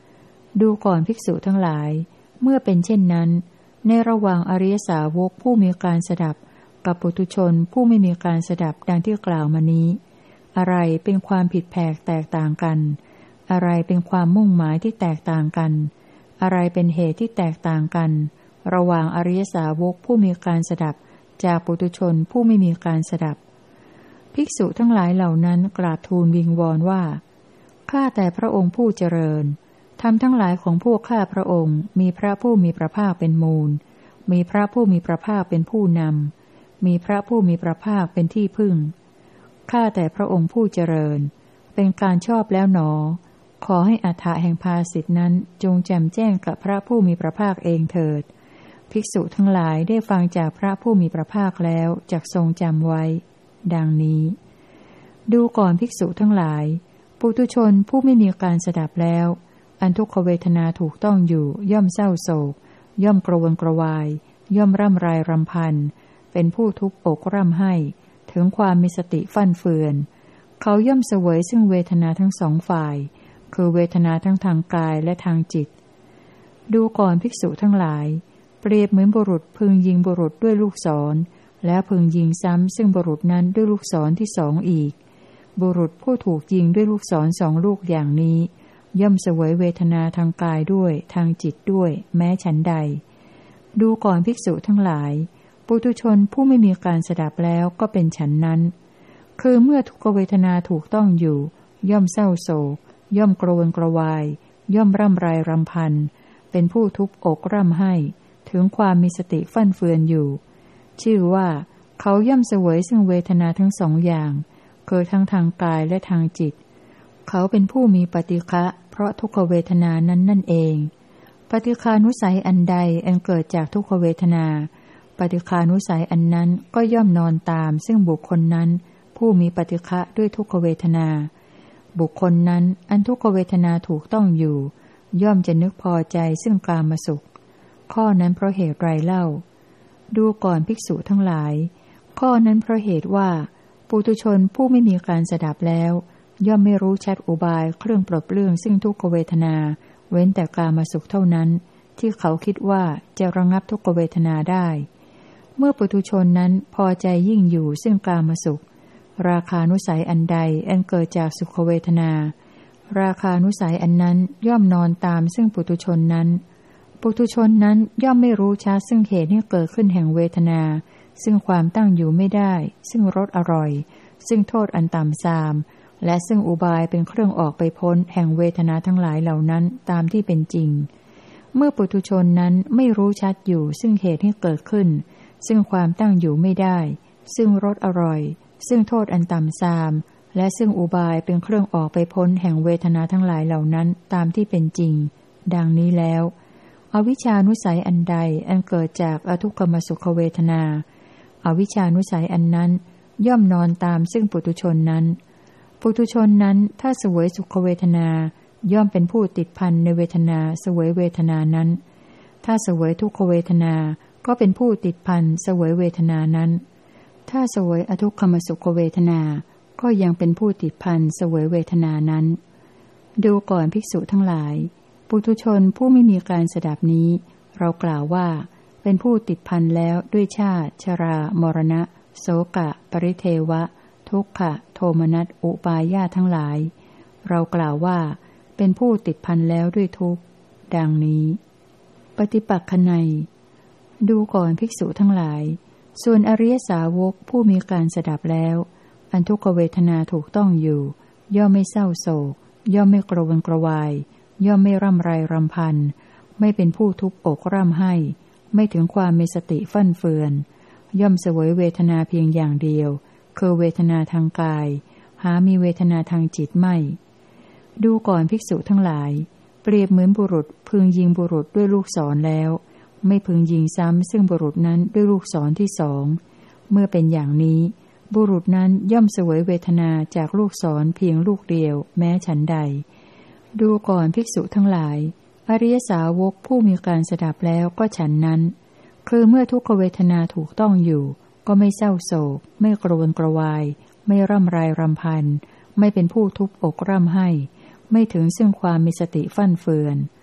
ดูก่อนภิกษุทั้งหลายเมื่อเป็นเช่นนั้นในระหว่างอริยสาวกผู้มีการสดับกับปุถุชนผู้ไม่มีการสดับดังที่กล่าวมานี้อะไรเป็นความผิดแผกแตกต่างกันอะไรเป็นความมุ่งหมายที่แตกต่างกันอะไรเป็นเหตุที่แตกต่างกันระหว่างอริยสาวกผู้มีการสดับจากปุถุชนผู้ไม่มีการสดับภิกษุทั้งหลายเหล่านั้นกราบทูลวิงวอนว่าข้าแต่พระองค์ผู้เจริญธรรมทั้งหลายของพวกข้าพระองค์มีพระผู้มีพระภาคเป็นมูลมีพระผู้มีพระภาคเป็นผู้นำมีพระผู้มีพระภาคเป็นที่พึ่งข้าแต่พระองค์ผู้เจริญเป็นการชอบแล้วหนอขอให้อัฏฐะแห่งภาสิทธินั้นจงแจ่มแจ้งกับพระผู้มีพระภาคเองเถิดภิกษุทั้งหลายได้ฟังจากพระผู้มีพระภาคแล้วจักทรงจำไว้ดังนี้ดูก่อนภิกษุทั้งหลายปุถุชนผู้ไม่มีการสดับแล้วอันทุกขเวทนาถูกต้องอยู่ย่อมเศร้าโศกย่อมกระวนกระวายย่อมร่ำไรรำพันเป็นผู้ทุกข์อกร่ำไห้ถึงความมีสติฟั่นเฟือนเขาย่อมเสวยซึ่งเวทนาทั้งสองฝ่ายคือเวทนาทั้งทางกายและทางจิตดูก่อนภิกษุทั้งหลายเปรียบเหมือนบุรุษพึงยิงบุรุษด้วยลูกศรแล้วพึงยิงซ้ำซึ่งบุรุษนั้นด้วยลูกศรที่สองอีกบุรุษผู้ถูกยิงด้วยลูกศรสองลูกอย่างนี้ย่อมเสวยเวทนาทางกายด้วยทางจิตด้วยแม้ฉันใดดูก่อนภิกษุทั้งหลายปุถุชนผู้ไม่มีการสดับแล้วก็เป็นฉันนั้นคือเมื่อทุกขเวทนาถูกต้องอยู่ย่อมเศร้าโศกย่อมกระวนกระวายย่อมร่ำไรรำพันเป็นผู้ทุกข์อกร่ำไห้ถึงความมีสติฟั่นเฟือนอยู่ชื่อว่าเขาย่อมเสวยซึ่งเวทนาทั้งสองอย่างคือทั้งทางกายและทางจิตเขาเป็นผู้มีปฏิฆะเพราะทุกขเวทนานั้นนั่นเองปฏิฆานุสัยอันใดอันเกิดจากทุกขเวทนาปฏิฆานุสัยอันนั้นก็ย่อมนอนตามซึ่งบุคคลนั้นผู้มีปฏิฆะด้วยทุกขเวทนาบุคคลนั้นอันทุกขเวทนาถูกต้องอยู่ย่อมจะนึกพอใจซึ่งกามสุขข้อนั้นเพราะเหตุไรเล่าดูก่อนภิกษุทั้งหลายข้อนั้นเพราะเหตุว่าปุถุชนผู้ไม่มีการสดับแล้วย่อมไม่รู้ชัดอุบายเครื่องปลดเปลื้องซึ่งทุกขเวทนาเว้นแต่กามสุขเท่านั้นที่เขาคิดว่าจะระงับทุกขเวทนาได้เมื่อปุถุชนนั้นพอใจยิ่งอยู่ซึ่งกามสุขราคานุสัยอันใดอันเกิดจากสุขเวทนาราคานุสัยอันนั้นย่อมนอนตามซึ่งปุถุชนนั้นปุถุชนนั้นย่อมไม่รู้ชัดซึ่งเหตุที่เกิดขึ้นแห่งเวทนาซึ่งความตั้งอยู่ไม่ได้ซึ่งรสอร่อยซึ่งโทษอันต่ำทรามและซึ่งอุบายเป็นเครื่องออกไปพ้นแห่งเวทนาทั้งหลายเหล่านั้นตามที่เป็นจริงเมื่อปุถุชนนั้นไม่รู้ชัดอยู่ซึ่งเหตุที่เกิดขึ้นซึ่งความตั้งอยู่ไม่ได้ซึ่งรสอร่อยซึ่งโทษอันต่ำทรามและซึ่งอุบายเป็นเครื่องออกไปพ้นแห่งเวทนาทั้งหลายเหล่านั้นตามที่เป็นจริงดังนี้แล้วอวิชชานุสัยอันใดอันเกิดจากอทุกขมสุขเวทนาอวิชชานุสัยอันนั้นย่อมนอนตามซึ่งปุถุชนนั้นปุถุชนนั้นถ้าเสวยสุขเวทนาย่อมเป็นผู้ติดพันในเวทนาเสวยเวทนานั้นถ้าเสวยทุกขเวทนาก็เป็นผู้ติดพันเสวยเวทนานั้นถ้าเสวยอทุกขมสุขเวทนาก็ยังเป็นผู้ติดพันเสวยเวทนานั้นดูก่อนภิกษุทั้งหลายปุถุชนผู้ไม่มีการสดับนี้เรากล่าวว่าเป็นผู้ติดพันแล้วด้วยชาติชรามรณะโสกะปริเทวะทุกขะโทมนัสอุปาญาทั้งหลายเรากล่าวว่าเป็นผู้ติดพันแล้วด้วยทุกข์ดังนี้ปฏิปักขนัยดูก่อนภิกษุทั้งหลายส่วนอริยสาวกผู้มีการสดับแล้วอันทุกขเวทนาถูกต้องอยู่ย่อมไม่เศร้าโศกย่อมไม่กระวนกระวายย่อมไม่ร่ำไรรำพันไม่เป็นผู้ทุกข์อกร่ำไห้ไม่ถึงความมีสติฟั่นเฟือนย่อมเสวยเวทนาเพียงอย่างเดียวคือเวทนาทางกายหามีเวทนาทางจิตไม่ดูก่อนภิกษุทั้งหลายเปรียบเหมือนบุรุษพึงยิงบุรุษด้วยลูกศรแล้วไม่พึงยิงซ้ำซึ่งบุรุษนั้นด้วยลูกศรที่สองเมื่อเป็นอย่างนี้บุรุษนั้นย่อมเสวยเวทนาจากลูกศรเพียงลูกเดียวแม้ฉันใดดูก่อนภิกษุทั้งหลายอริยสาวกผู้มีการสดับแล้วก็ฉันนั้นคือเมื่อทุกขเวทนาถูกต้องอยู่ก็ไม่เศร้าโศกไม่กระวนกระวายไม่ร่ำไรรำพันไม่เป็นผู้ทุบอกร่ำไห้ไม่ถึงซึ่งความมีสติฟั่นเฟือน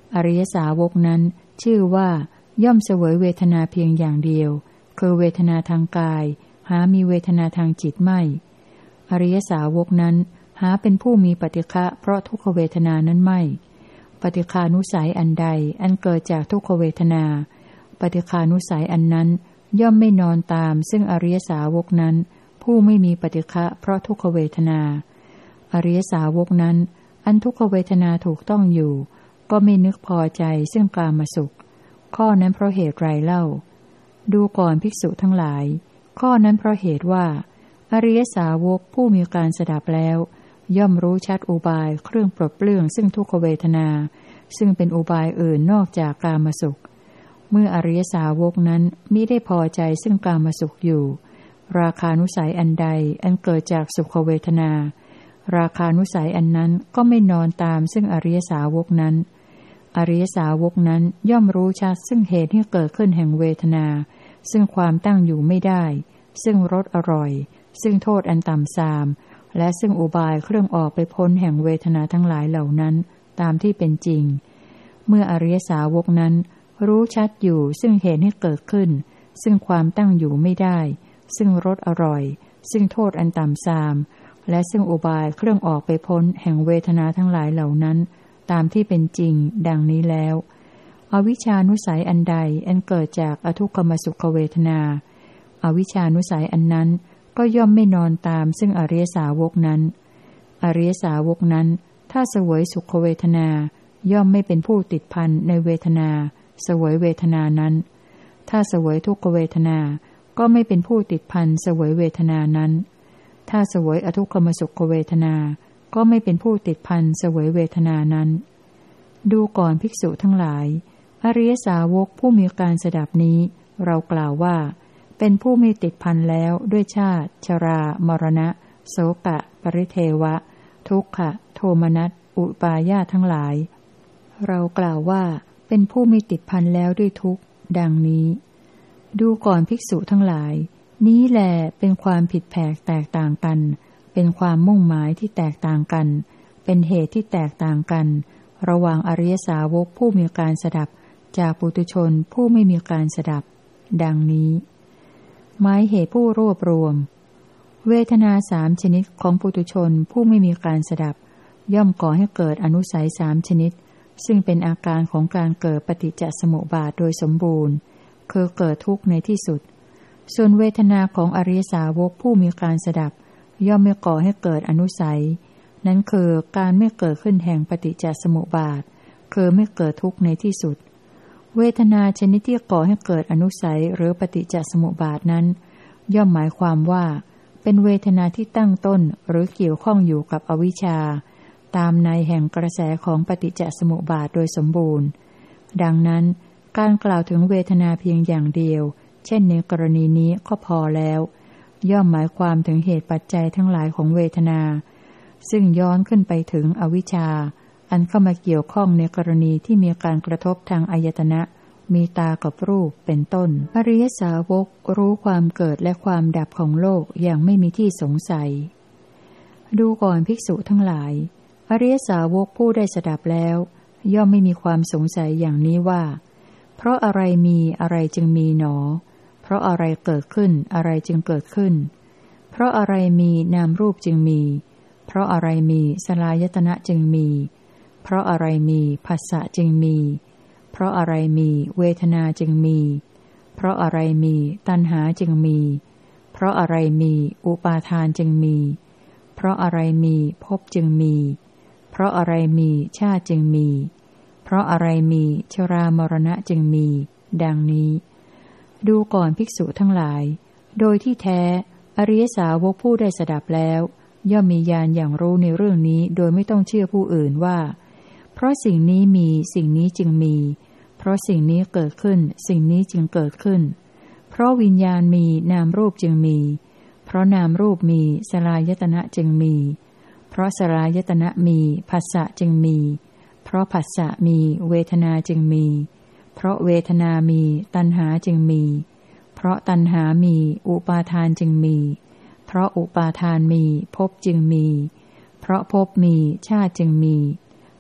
อริยสาวกนั้นชื่อว่าย่อมเสวยเวทนาเพียงอย่างเดียวคือเวทนาทางกายหามีเวทนาทางจิตไม่อริยสาวกนั้นหาเป็นผู้มีปฏิฆะเพราะทุกขเวทนานั้นไม่ปฏิฆานุสัยอันใดอันเกิดจากทุกขเวทนาปฏิฆานุสัยอันนั้นย่อมไม่นอนตามซึ่งอริยสาวกนั้นผู้ไม่มีปฏิฆะเพราะทุกขเวทนาอริยสาวกนั้นอันทุกขเวทนาถูกต้องอยู่ก็ไม่นึกพอใจซึ่งกามสุขข้อนั้นเพราะเหตุไรเล่าดูก่อนภิกษุทั้งหลายข้อนั้นเพราะเหตุว่าอริยสาวกผู้มีการสดับแล้วย่อมรู้ชัดอุบายเครื่องปลดเปลื้องซึ่งทุกขเวทนาซึ่งเป็นอุบายอื่นนอกจากกามสุขเมื่ออริยสาวกนั้นมิได้พอใจซึ่งกามสุขอยู่ราคานุสัยอันใดอันเกิดจากสุขเวทนาราคานุสัยอันนั้นก็ไม่นอนตามซึ่งอริยสาวกนั้นอริยสาวกนั้นย่อมรู้ชัดซึ่งเหตุที่เกิดขึ้นแห่งเวทนาซึ่งความตั้งอยู่ไม่ได้ซึ่งรสอร่อยซึ่งโทษอันต่ำทรามและซึ่งอุบายเครื่องออกไปพ้นแห่งเวทนาทั้งหลายเหล่านั้นตามที่เป็นจริงเมื่ออริยสาวกนั้นรู้ชัดอยู่ซึ่งเหตุให้เกิดขึ้นซึ่งความตั้งอยู่ไม่ได้ซึ่งรสอร่อยซึ่งโทษอันต่ำทรามและซึ่งอุบายเครื่องออกไปพ้นแห่งเวทนาทั้งหลายเหล่านั้นตามที่เป็นจริงดังนี้แล้วอวิชชานุสัยอันใดอันเกิดจากอทุกขมสุขเวทนาอวิชชานุสัยอันนั้นก็ย่อมไม่นอนตามซึ่งอริยสาวกนั้นอริยสาวกนั้นถ้าเสวยสุขเวทนาย่อมไม่เป็นผู้ติดพันในเวทนาเสวยเวทนานั้นถ้าเสวยทุกขเวทนาก็ไม่เป็นผู้ติดพันเสวยเวทนานั้นถ้าเสวยอทุกขมสุขเวทนาก็ไม่เป็นผู้ติดพันเสวยเวทนานั้นดูก่อนภิกษุทั้งหลายอริยสาวกผู้มีการสดับนี้เรากล่าวว่าเป็นผู้ไม่ติดพันแล้วด้วยชาติชรามรณะโสกะปริเทวะทุกขะโทมนัสอุปาญาตทั้งหลายเรากล่าวว่าเป็นผู้ไม่ติดพันแล้วด้วยทุกข์ดังนี้ดูก่อนภิกษุทั้งหลายนี้แลเป็นความผิดแผกแตกต่างกันเป็นความมุ่งหมายที่แตกต่างกันเป็นเหตุที่แตกต่างกันระหว่างอริยสาวกผู้มีการสดับจากปุถุชนผู้ไม่มีการสดับดังนี้หมายเหตุผู้รวบรวมเวทนาสามชนิดของปุถุชนผู้ไม่มีการสดับย่อมก่อให้เกิดอนุสัยสามชนิดซึ่งเป็นอาการของการเกิดปฏิจจสมุปบาทโดยสมบูรณ์คือเกิดทุกข์ในที่สุดส่วนเวทนาของอริยสาวกผู้มีการสดับย่อมไม่ก่อให้เกิดอนุสัยนั้นคือการไม่เกิดขึ้นแห่งปฏิจจสมุปบาทคือไม่เกิดทุกข์ในที่สุดเวทนาชนิดที่ก่อให้เกิดอนุสัยหรือปฏิจจสมุปบาทนั้นย่อมหมายความว่าเป็นเวทนาที่ตั้งต้นหรือเกี่ยวข้องอยู่กับอวิชชาตามในแห่งกระแสของปฏิจจสมุปบาทโดยสมบูรณ์ดังนั้นการกล่าวถึงเวทนาเพียงอย่างเดียวเช่นในกรณีนี้ก็พอแล้วย่อมหมายความถึงเหตุปัจจัยทั้งหลายของเวทนาซึ่งย้อนขึ้นไปถึงอวิชชาอันเข้ามาเกี่ยวข้องในกรณีที่มีการกระทบทางอายตนะมีตากับรูปเป็นต้นอริยสาวกรู้ความเกิดและความดับของโลกอย่างไม่มีที่สงสัยดูก่อนภิกษุทั้งหลายอริยสาวกผู้ได้สดับแล้วย่อมไม่มีความสงสัยอย่างนี้ว่าเพราะอะไรมีอะไรจึงมีหนอเพราะอะไรเกิดขึ้นอะไรจึงเกิดขึ้นเพราะอะไรมีนามรูปจึงมีเพราะอะไรมีสลายตนะจึงมีเพราะอะไรมีผัสสะจึงมีเพราะอะไรมีเวทนาจึงมีเพราะอะไรมีตัณหาจึงมีเพราะอะไรมีอุปาทานจึงมีเพราะอะไรมีภพจึงมีเพราะอะไรมีชาติจึงมีเพราะอะไรมีชรามรณะจึงมีดังนี้ดูก่อนภิกษุทั้งหลายโดยที่แท้อริยสาวกผู้ได้สดับแล้วย่อมมีญาณอย่างรู้ในเรื่องนี้โดยไม่ต้องเชื่อผู้อื่นว่าเพราะสิ่งนี้มีสิ่งนี้จึงมีเพราะสิ่งนี้เกิดขึ้นสิ่งนี้จึงเกิดขึ้นเพราะวิญญาณมีนามรูปจึงมีเพราะนามรูปมีสลายตนะจึงมีเพราะสลายตนะมีผัสสะจึงมีเพราะผัสสะมีเวทนาจึงมีเพราะเวทนามีตัณหาจึงมีเพราะตัณหามีอุปาทานจึงมีเพราะอุปาทานมีภพจึงมีเพราะภพมีชาติจึงมี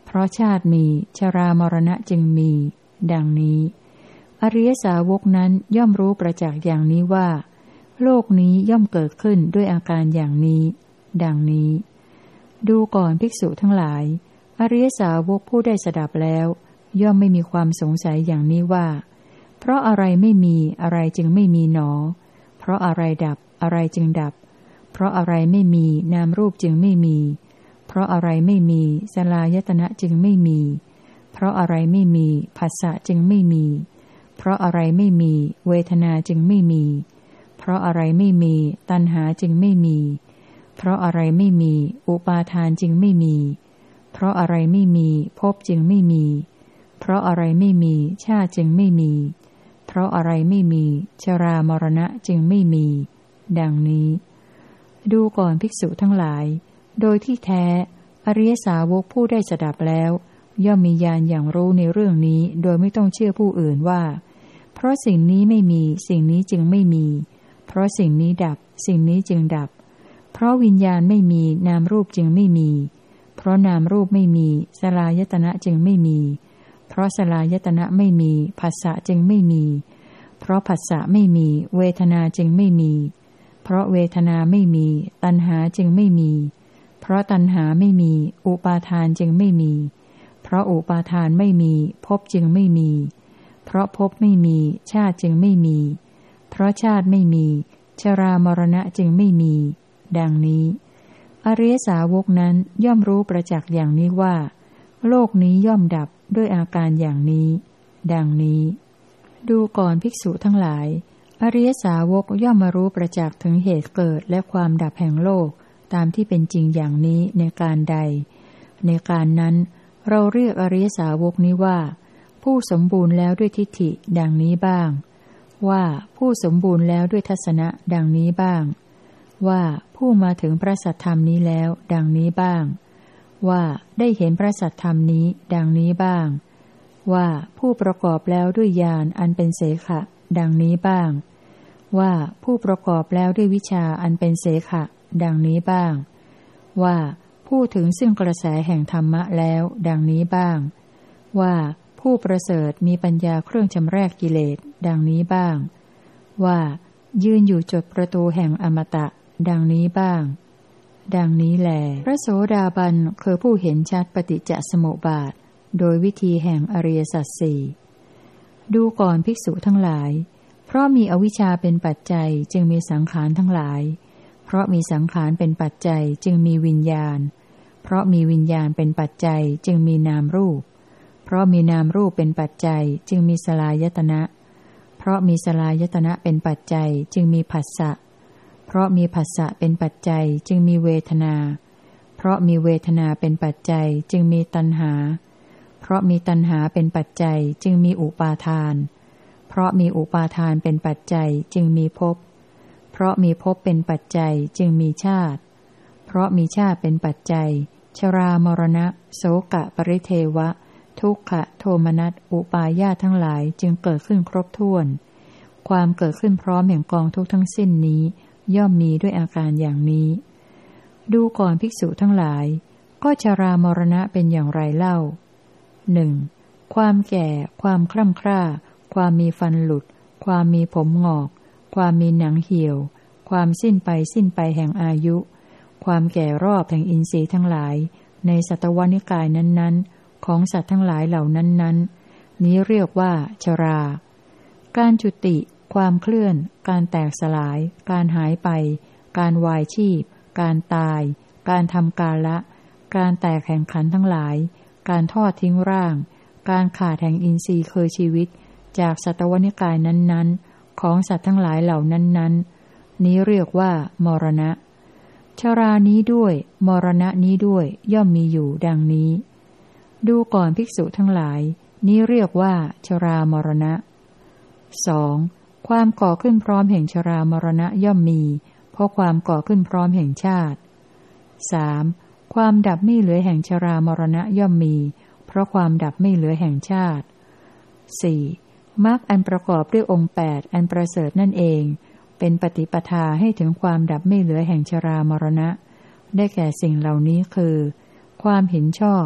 เพราะชาติมีชรามรณะจึงมีดังนี้อริยสาวกนั้นย่อมรู้ประจักษ์อย่างนี้ว่าโลกนี้ย่อมเกิดขึ้นด้วยอาการอย่างนี้ดังนี้ดูก่อนภิกษุทั้งหลายอริยสาวกผู้ได้สดับแล้วย่อมไม่มีความสงสัยอย่างนี้ว่าเพราะอะไรไม่มีอะไรจึงไม่มีหนอเพราะอะไรดับอะไรจึงดับเพราะอะไรไม่มีนามรูปจึงไม่มีเพราะอะไรไม่มีสลายตนะจึงไม่มีเพราะอะไรไม่มีผัสสะจึงไม่มีเพราะอะไรไม่มีเวทนาจึงไม่มีเพราะอะไรไม่มีตัณหาจึงไม่มีเพราะอะไรไม่มีอุปาทานจึงไม่มีเพราะอะไรไม่มีภพจึงไม่มีเพราะอะไรไม่มีชาติจึงไม่มีเพราะอะไรไม่มีชรามรณะจึงไม่มีดังนี้ดูก่อนภิกษุทั้งหลายโดยที่แท้อริยสาวกผู้ได้สดับแล้วย่อมมีญาณอย่างรู้ในเรื่องนี้โดยไม่ต้องเชื่อผู้อื่นว่าเพราะสิ่งนี้ไม่มีสิ่งนี้จึงไม่มีเพราะสิ่งนี้ดับสิ่งนี้จึงดับเพราะวิญญาณไม่มีนามรูปจึงไม่มีเพราะนามรูปไม่มีสลายตนะจึงไม่มีเพราะสลายตนะไม่มีผัสสะจึงไม่มีเพราะผัสสะไม่มีเวทนาจึงไม่มีเพราะเวทนาไม่มีตัณหาจึงไม่มีเพราะตัณหาไม่มีอุปาทานจึงไม่มีเพราะอุปาทานไม่มีภพจึงไม่มีเพราะภพไม่มีชาติจึงไม่มีเพราะชาติไม่มีชรามรณะจึงไม่มีดังนี้อริยสาวกนั้นย่อมรู้ประจักษ์อย่างนี้ว่าโลกนี้ย่อมดับด้วยอาการอย่างนี้ดังนี้ดูก่อนภิกษุทั้งหลายอริยสาวกย่อมมารู้ประจักษ์ถึงเหตุเกิดและความดับแห่งโลกตามที่เป็นจริงอย่างนี้ในการใดในการนั้นเราเรียกอริยสาวกนี้ว่าผู้สมบูรณ์แล้วด้วยทิฏฐิดังนี้บ้างว่าผู้สมบูรณ์แล้วด้วยทัศนะดังนี้บ้างว่าผู้มาถึงพระสัทธรรมนี้แล้วดังนี้บ้างว่าได้เห็นพระสัทธรรมนี้ดังนี้บ้างว่าผู้ประกอบแล้วด้วยญาณอันเป็นเสขะดังนี้บ้างว่าผู้ประกอบแล้วด้วยวิชาอันเป็นเสขะดังนี้บ้างว่าผู้ถึงซึ่งกระแสแห่งธรรมะแล้วดังนี้บ้างว่าผู้ประเสริฐมีปัญญาเครื่องชำระกิเลสดังนี้บ้างว่ายืนอยู่จดประตูแห่งอมตะดังนี้บ้างดังนี้แลพระโสดาบันคือผู้เห็นชัดปฏิจจสมุปบาทโดยวิธีแห่งอริยสัจสี่ดูก่อนภิกษุทั้งหลายเพราะมีอวิชชาเป็นปัจจัยจึงมีสังขารทั้งหลายเพราะมีสังขารเป็นปัจจัยจึงมีวิญญาณเพราะมีวิญญาณเป็นปัจจัยจึงมีนามรูปเพราะมีนามรูปเป็นปัจจัยจึงมีสลายตนะเพราะมีสลายตนะเป็นปัจจัยจึงมีผัสสะเพราะมีผัสสะเป็นปัจจัยจึงมีเวทนาเพราะมีเวทนาเป็นปัจจัยจึงมีตัณหาเพราะมีตัณหาเป็นปัจจัยจึงมีอุปาทานเพราะมีอุปาทานเป็นปัจจัยจึงมีภพเพราะมีภพเป็นปัจจัยจึงมีชาติเพราะมีชาติเป็นปัจจัยชรามรณะโสกะปริเทวะทุกขะโทมนัสอุปาญาตทั้งหลายจึงเกิดขึ้นครบถ้วนความเกิดขึ้นพร้อมแห่งกองทุกข์ทั้งสิ้นนี้ย่อมมีด้วยอาการอย่างนี้ดูก่อนภิกษุทั้งหลายก็ชรามรณะเป็นอย่างไรเล่าหนึ่งความแก่ความคร่ำคร่าความมีฟันหลุดความมีผมงอกความมีหนังเหี่ยวความสิ้นไปสิ้นไปแห่งอายุความแก่รอบแห่งอินทรีย์ทั้งหลายในสัตวนิกายนั้นๆของสัตว์ทั้งหลายเหล่านั้นๆนี้เรียกว่าชราการจุติความเคลื่อนการแตกสลายการหายไปการวายชีพการตายการทำกาละการแตกแห่งขันธ์ทั้งหลายการทอดทิ้งร่างการขาดแห่งอินทรีย์คือชีวิตจากสัตวนิกายนั้นๆของสัตว์ทั้งหลายเหล่านั้นๆนี้เรียกว่ามรณะชรานี้ด้วยมรณะนี้ด้วยย่อมมีอยู่ดังนี้ดูก่อนภิกษุทั้งหลายนี้เรียกว่าชรามรณะสองความก่อขึ้นพร้อมแห่งชรามรณะย่อมมีเพราะความก่อขึ้นพร้อมแห่งชาติสามความดับไม่เหลือแห่งชรามรณะย่อมมีเพราะความดับไม่เหลือแห่งชาติสี่มรรคอันประกอบด้วยองค์แปดอันประเสริฐนั่นเองเป็นปฏิปทาให้ถึงความดับไม่เหลือแห่งชรามรณะได้แก่สิ่งเหล่านี้คือความเห็นชอบ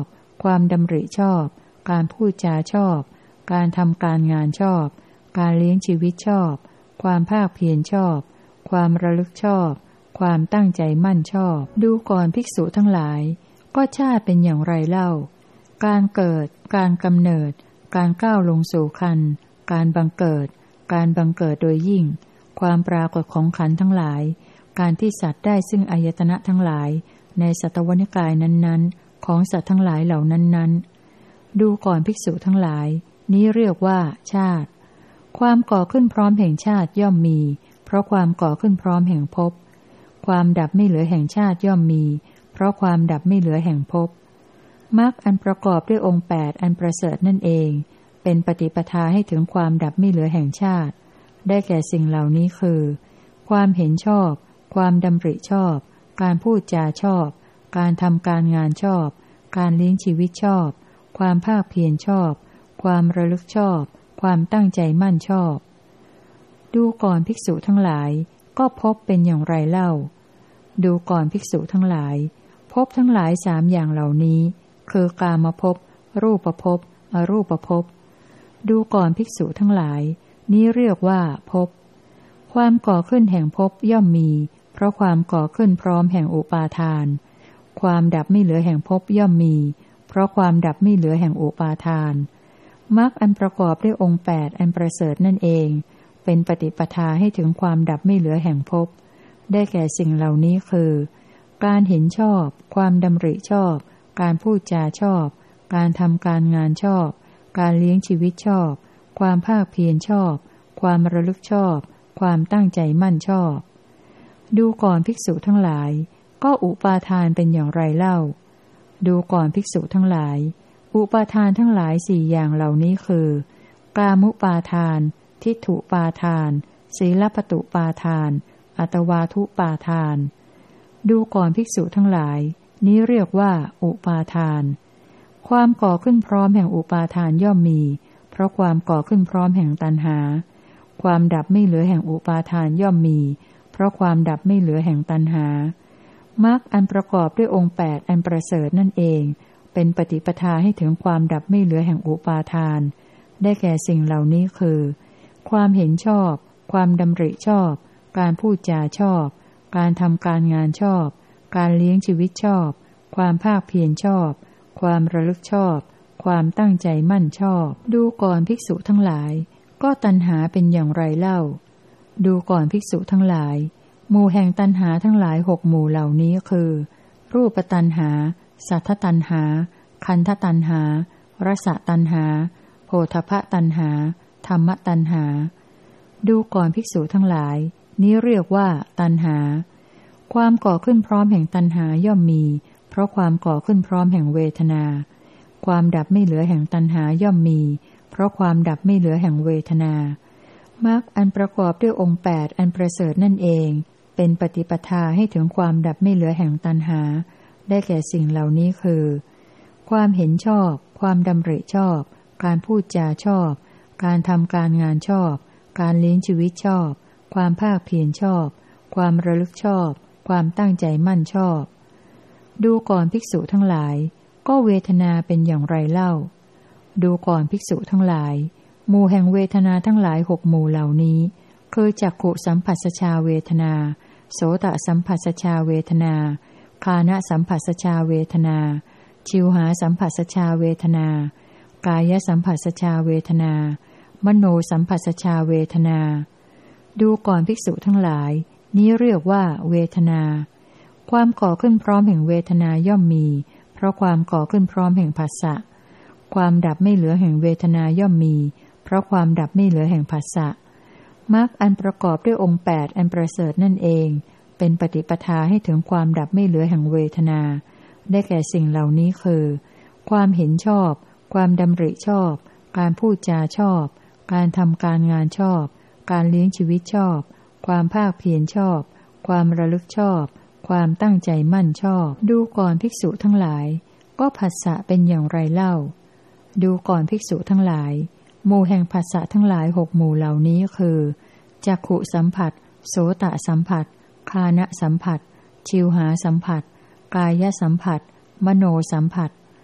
ความดำริชอบการพูดจาชอบการทำการงานชอบการเลี้ยงชีวิตชอบความภาคเพียรชอบความระลึกชอบความตั้งใจมั่นชอบดูก่อนภิกษุทั้งหลายก็ชาติเป็นอย่างไรเล่าการเกิดการกำเนิดการก้าวลงสู่ครรภ์การบังเกิดการบังเกิดโดยยิ่งความปรากฏของขันธ์ทั้งหลายการที่สัตว์ได้ซึ่งอายตนะทั้งหลายในสัตวนิกายนั้นๆของสัตว์ทั้งหลายเหล่านั้นๆดูก่อนภิกษุทั้งหลายนี้เรียกว่าชาติความก่อขึ้นพร้อมแห่งชาติย่อมมีเพราะความก่อขึ้นพร้อมแห่งภพความดับไม่เหลือแห่งชาติย่อมมีเพราะความดับไม่เหลือแห่งภพมรรคอันประกอบด้วยองค์แปดอันประเสริฐนั่นเองเป็นปฏิปทาให้ถึงความดับไม่เหลือแห่งชาติได้แก่สิ่งเหล่านี้คือความเห็นชอบความดำริชอบการพูดจาชอบการทำการงานชอบการเลี้ยงชีวิตชอบความภาคเพียรชอบความระลึกชอบความตั้งใจมั่นชอบดูก่อนภิกษุทั้งหลายก็พบเป็นอย่างไรเล่าดูก่อนภิกษุทั้งหลายพบทั้งหลายสามอย่างเหล่านี้คือกามภพรูปภพอรูปภพดูก่อนภิกษุทั้งหลายนี้เรียกว่าภพความก่อขึ้นแห่งภพย่อมมีเพราะความก่อขึ้นพร้อมแห่งอุปาทานความดับไม่เหลือแห่งภพย่อมมีเพราะความดับไม่เหลือแห่งอุปาทานมรรคอันประกอบด้วยองค์แปดอันประเสริฐนั่นเองเป็นปฏิปทาให้ถึงความดับไม่เหลือแห่งภพได้แก่สิ่งเหล่านี้คือการเห็นชอบความดำริชอบการพูดจาชอบการทำการงานชอบการเลี้ยงชีวิตชอบความภาคเพียรชอบความระลึกชอบความตั้งใจมั่นชอบดูก่อนภิกษุทั้งหลายก็อุปาทานเป็นอย่างไรเล่าดูก่อนภิกษุทั้งหลายอุปาทานทั้งหลายสี่อย่างเหล่านี้คือกามุปาทานทิฏฐุปาทานศีลปตุปาทานอัตวาทุปาทานดูก่อนภิกษุทั้งหลายนี้เรียกว่าอุปาทานความก่อขึ้นพร้อมแห่งอุปาทานย่อมมีเพราะความก่อขึ้นพร้อมแห่งตัณหาความดับไม่เหลือแห่งอุปาทานย่อมมีเพราะความดับไม่เหลือแห่งตัณหามรรคอันประกอบด้วยองค์แปดอันประเสริฐนั่นเองเป็นปฏิปทาให้ถึงความดับไม่เหลือแห่งอุปาทานได้แก่สิ่งเหล่านี้คือความเห็นชอบความดำริชอบการพูดจาชอบการทำการงานชอบการเลี้ยงชีวิตชอบความภาคเพียรชอบความระลึกชอบความตั้งใจมั่นชอบดูก่อนภิกษุทั้งหลายก็ตัณหาเป็นอย่างไรเล่าดูก่อนภิกษุทั้งหลายหมู่แห่งตัณหาทั้งหลายหกหมู่เหล่านี้คือรูปตัณหาสัทธตัณหาคันธตัณหารสตัณหาโผฏฐัพพตัณหาธรรมตัณหาดูก่อนภิกษุทั้งหลายนี้เรียกว่าตัณหาความก่อขึ้นพร้อมแห่งตัณหาย่อมมีเพราะความก่อขึ้นพร้อมแห่งเวทนาความดับไม่เหลือแห่งตัณหาย่อมมีเพราะความดับไม่เหลือแห่งเวทนามรรคอันประกอบด้วยองค์แปดอันประเสริฐนั่นเองเป็นปฏิปทาให้ถึงความดับไม่เหลือแห่งตัณหาได้แก่สิ่งเหล่านี้คือความเห็นชอบความดำริชอบการพูดจาชอบการทำการงานชอบการเลี้ยงชีวิตชอบความภาคเพียรชอบความระลึกชอบความตั้งใจมั่นชอบดูก่อนภิกษุทั้งหลายก็เวทนาเป็นอย่างไรเล่าดูก่อนภิกษุทั้งหลายหมู่แห่งเวทนาทั้งหลายหกหมู่เหล่านี้คือจักขุสัมผัสชาเวทนาโสตสัมผัสชาเวทนาฆานะสัมผัสชาเวทนาชิวหาสัมผัสชาเวทนากายสัมผัสชาเวทนามโนสัมผัสชาเวทนาดูก่อนภิกษุทั้งหลายนี้เรียกว่าเวทนาความก่อขึ้นพร้อมแห่งเวทนาย่อมมีเพราะความก่อขึ้นพร้อมแห่งผัสสะความดับไม่เหลือแห่งเวทนาย่อมมีเพราะความดับไม่เหลือแห่งผัสสะมรรคอันประกอบด้วยองค์แปดอันประเสริฐนั่นเองเป็นปฏิปทาให้ถึงความดับไม่เหลือแห่งเวทนาได้แก่สิ่งเหล่านี้คือความเห็นชอบความดำริชอบการพูดจาชอบการทำการงานชอบการเลี้ยงชีวิตชอบความภาคเพียรชอบความระลึกชอบความตั้งใจมั่นชอบดูก่อนภิกษุทั้งหลายก็ผัสสะเป็นอย่างไรเล่าดูก่อนภิกษุทั้งหลายหมู่แห่งผัสสะทั้งหลายหกหมู่เหล่านี้คือจักขุสัมผัสโสตสัมผัสฆานะสัมผัสชิวหาสัมผัสกายสัมผัสมโนสัมผัส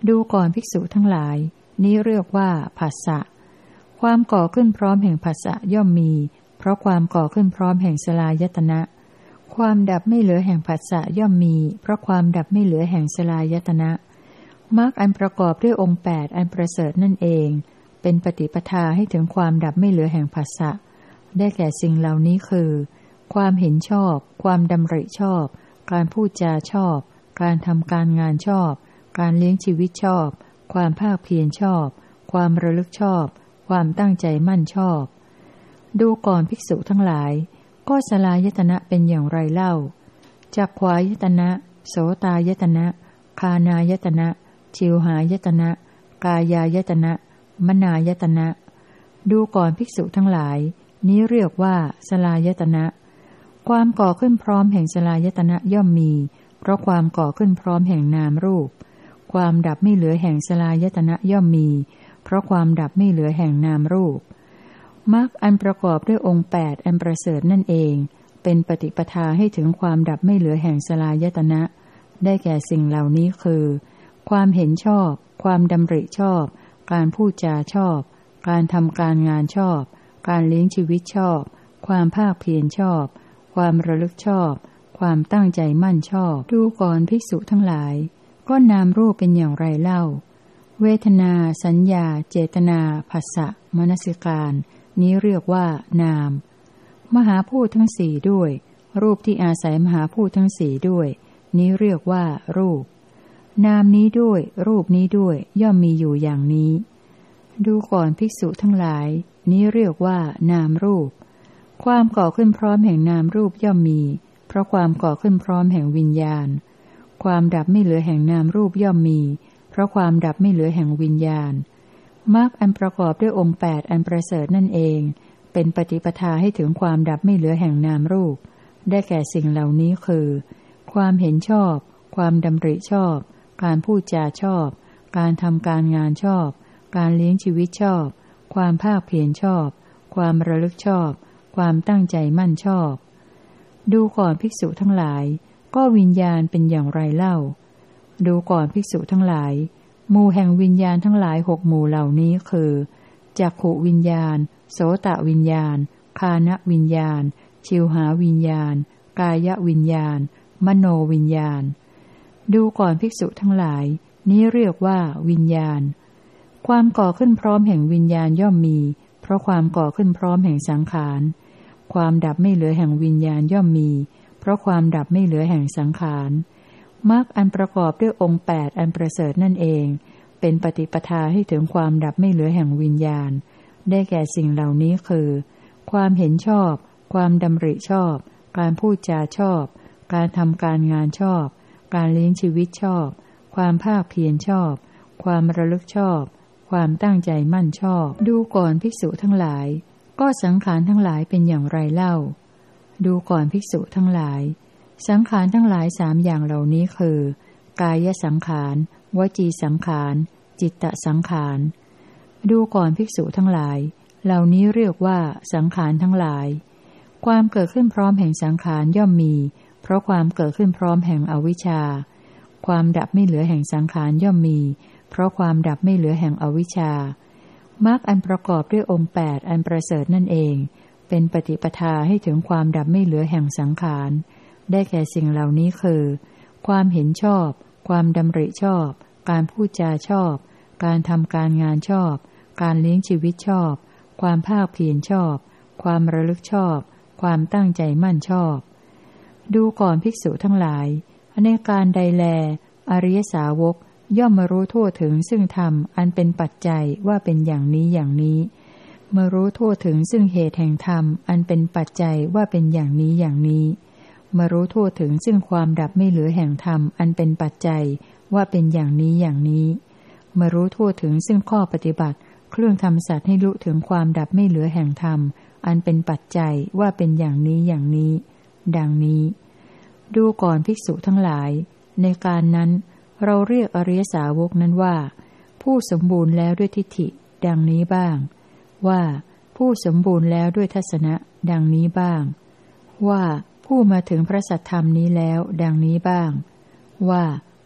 ดูก่อนภิกษุทั้งหลายนี้เรียกว่าผัสสะความก่อขึ้นพร้อมแห่งผัสสะย่อมมีเพราะความก่อขึ้นพร้อมแห่งสลายตนะความดับไม่เหลือแห่งผัสสะย่อมมีเพราะความดับไม่เหลือแห่งสลายตนะมรรคอันประกอบด้วยองค์แปดอันประเสริฐนั่นเองเป็นปฏิปทาให้ถึงความดับไม่เหลือแห่งผัสสะได้แก่สิ่งเหล่านี้คือความเห็นชอบความดำริชอบการพูดจาชอบการทำการงานชอบการเลี้ยงชีวิตชอบความภาคเพียรชอบความระลึกชอบความตั้งใจมั่นชอบดูก่อนภิกษุทั้งหลายก็สลายตนะเป็นอย่างไรเล่าจักขวายตนะโสตายตนะคานายตนะชิวหายตนะกายายตนะมนายตนะดูก่อนภิกษุทั้งหลายนี้เรียกว่าสลายตนะความก่อขึ้นพร้อมแห่งสลายตนะย่อมมีเพราะความก่อขึ้นพร้อมแห่งนามรูปความดับไม่เหลือแห่งสลายตนะย่อมมีเพราะความดับไม่เหลือแห่งนามรูปมรรคอันประกอบด้วยองค์แปดอันประเสริฐนั่นเองเป็นปฏิปทาให้ถึงความดับไม่เหลือแห่งสลายตนะได้แก่สิ่งเหล่านี้คือความเห็นชอบความดำริชอบการพูดจาชอบการทำการงานชอบการเลี้ยงชีวิตชอบความภาคเพียรชอบความระลึกชอบความตั้งใจมั่นชอบดูก่อนภิกษุทั้งหลายก็นามรูปเป็นอย่างไรเล่าเวทนาสัญญาเจตนาผัสสะมนสิการนี้เรียกว่านามมหาพูดทั้งสี่ด้วยรูปที่อาศัยมหาพูดทั้งสี่ด้วยนี้เรียกว่ารูปนามนี้ด้วยรูปนี้ด้วยย่อมมีอยู่อย่างนี้ดูก่อนภิกษุทั้งหลายนี้เรียกว่านามรูปความก่อขึ้นพร้อมแห่งนามรูปย่อมมีเพราะความก่อขึ้นพร้อมแห่งวิญญาณความดับไม่เหลือแห่งนามรูปย่อมมีเพราะความดับไม่เหลือแห่งวิญญาณมรรคอันประกอบด้วยองค์แปดอันประเสริฐนั่นเองเป็นปฏิปทาให้ถึงความดับไม่เหลือแห่งนามรูปได้แก่สิ่งเหล่านี้คือความเห็นชอบความดำริชอบการพูดจาชอบการทำการงานชอบการเลี้ยงชีวิตชอบความภาคเพียรชอบความระลึกชอบความตั้งใจมั่นชอบดูก่อนภิกษุทั้งหลายก็วิญญาณเป็นอย่างไรเล่าดูก่อนภิกษุทั้งหลายหมู่แห่งวิญญาณทั้งหลายหกหมู่เหล่านี้คือจักขุวิญญาณโสตวิญญาณคานวิญญาณชิวหาวิญญาณกายวิญญาณมโนวิญญาณดูก่อนภิกษุทั้งหลายนี้เรียกว่าวิญญาณความก่อขึ้นพร้อมแห่งวิญญาณย่อมมีเพราะความก่อขึ้นพร้อมแห่งสังขารความดับไม่เหลือแห่งวิญญาณย่อมมีเพราะความดับไม่เหลือแห่งสังขารมรรคอันประกอบด้วยองค์แปดอันประเสริฐนั่นเองเป็นปฏิปทาให้ถึงความดับไม่เหลือแห่งวิญญาณได้แก่สิ่งเหล่านี้คือความเห็นชอบความดำริชอบการพูดจาชอบการทำการงานชอบการเลี้ยงชีวิตชอบความภาคเพียรชอบความระลึกชอบความตั้งใจมั่นชอบดูก่อนภิกษุทั้งหลายก็สังขารทั้งหลายเป็นอย่างไรเล่าดูก่อนภิกษุทั้งหลายสังขารทั้งหลายสามอย่างเหล่านี้คือกายสังขารวจีสังขารจิตตสังขารดูก่อนภิกษุทั้งหลายเหล่านี้เรียกว่าสังขารทั้งหลายความเกิดขึ้นพร้อมแห่งสังขารย่อมมีเพราะความเกิดขึ้นพร้อมแห่งอวิชชาความดับไม่เหลือแห่งสังขารย่อมมีเพราะความดับไม่เหลือแห่งอวิชชามรรคอันประกอบด้วยองค์แปดอันประเสริฐนั่นเองเป็นปฏิปทาให้ถึงความดับไม่เหลือแห่งสังขารได้แก่สิ่งเหล่านี้คือความเห็นชอบความดำริชอบการพูดจาชอบการทำการงานชอบการเลี้ยงชีวิตชอบความภาคเพียรชอบความระลึกชอบความตั้งใจมั่นชอบดูก่อนภิกษุทั้งหลายในการใดแลอริยสาวกย่อมมารู้ทั่วถึงซึ่งธรรมอันเป็นปัจจัยว่าเป็นอย่างนี้อย่างนี้มารู้ทั่วถึงซึ่งเหตุแห่งธรรมอันเป็นปัจจัยว่าเป็นอย่างนี้อย่างนี้มารู้ทั่วถึงซึ่งความดับไม่เหลือแห่งธรรมอันเป็นปัจจัยว่าเป็นอย่างนี้อย่างนี้มารู้ทั่วถึงซึ่งข้อปฏิบัติเครื่องทำสัตว์ให้รู้ถึงความดับไม่เหลือแห่งธรรมอันเป็นปัจจัยว่าเป็นอย่างนี้อย่างนี้ดังนี้ดูก่อนภิกษุทั้งหลายในการนั้นเราเรียกอริยสาวกนั้นว่าผู้สมบูรณ์แล้วด้วยทิฏฐิดังนี้บ้างว่าผู้สมบูรณ์แล้วด้วยทัศนะดังนี้บ้างว่าผู้มาถึงพระสัทธรรมนี้แล้วดังนี้บ้างว่า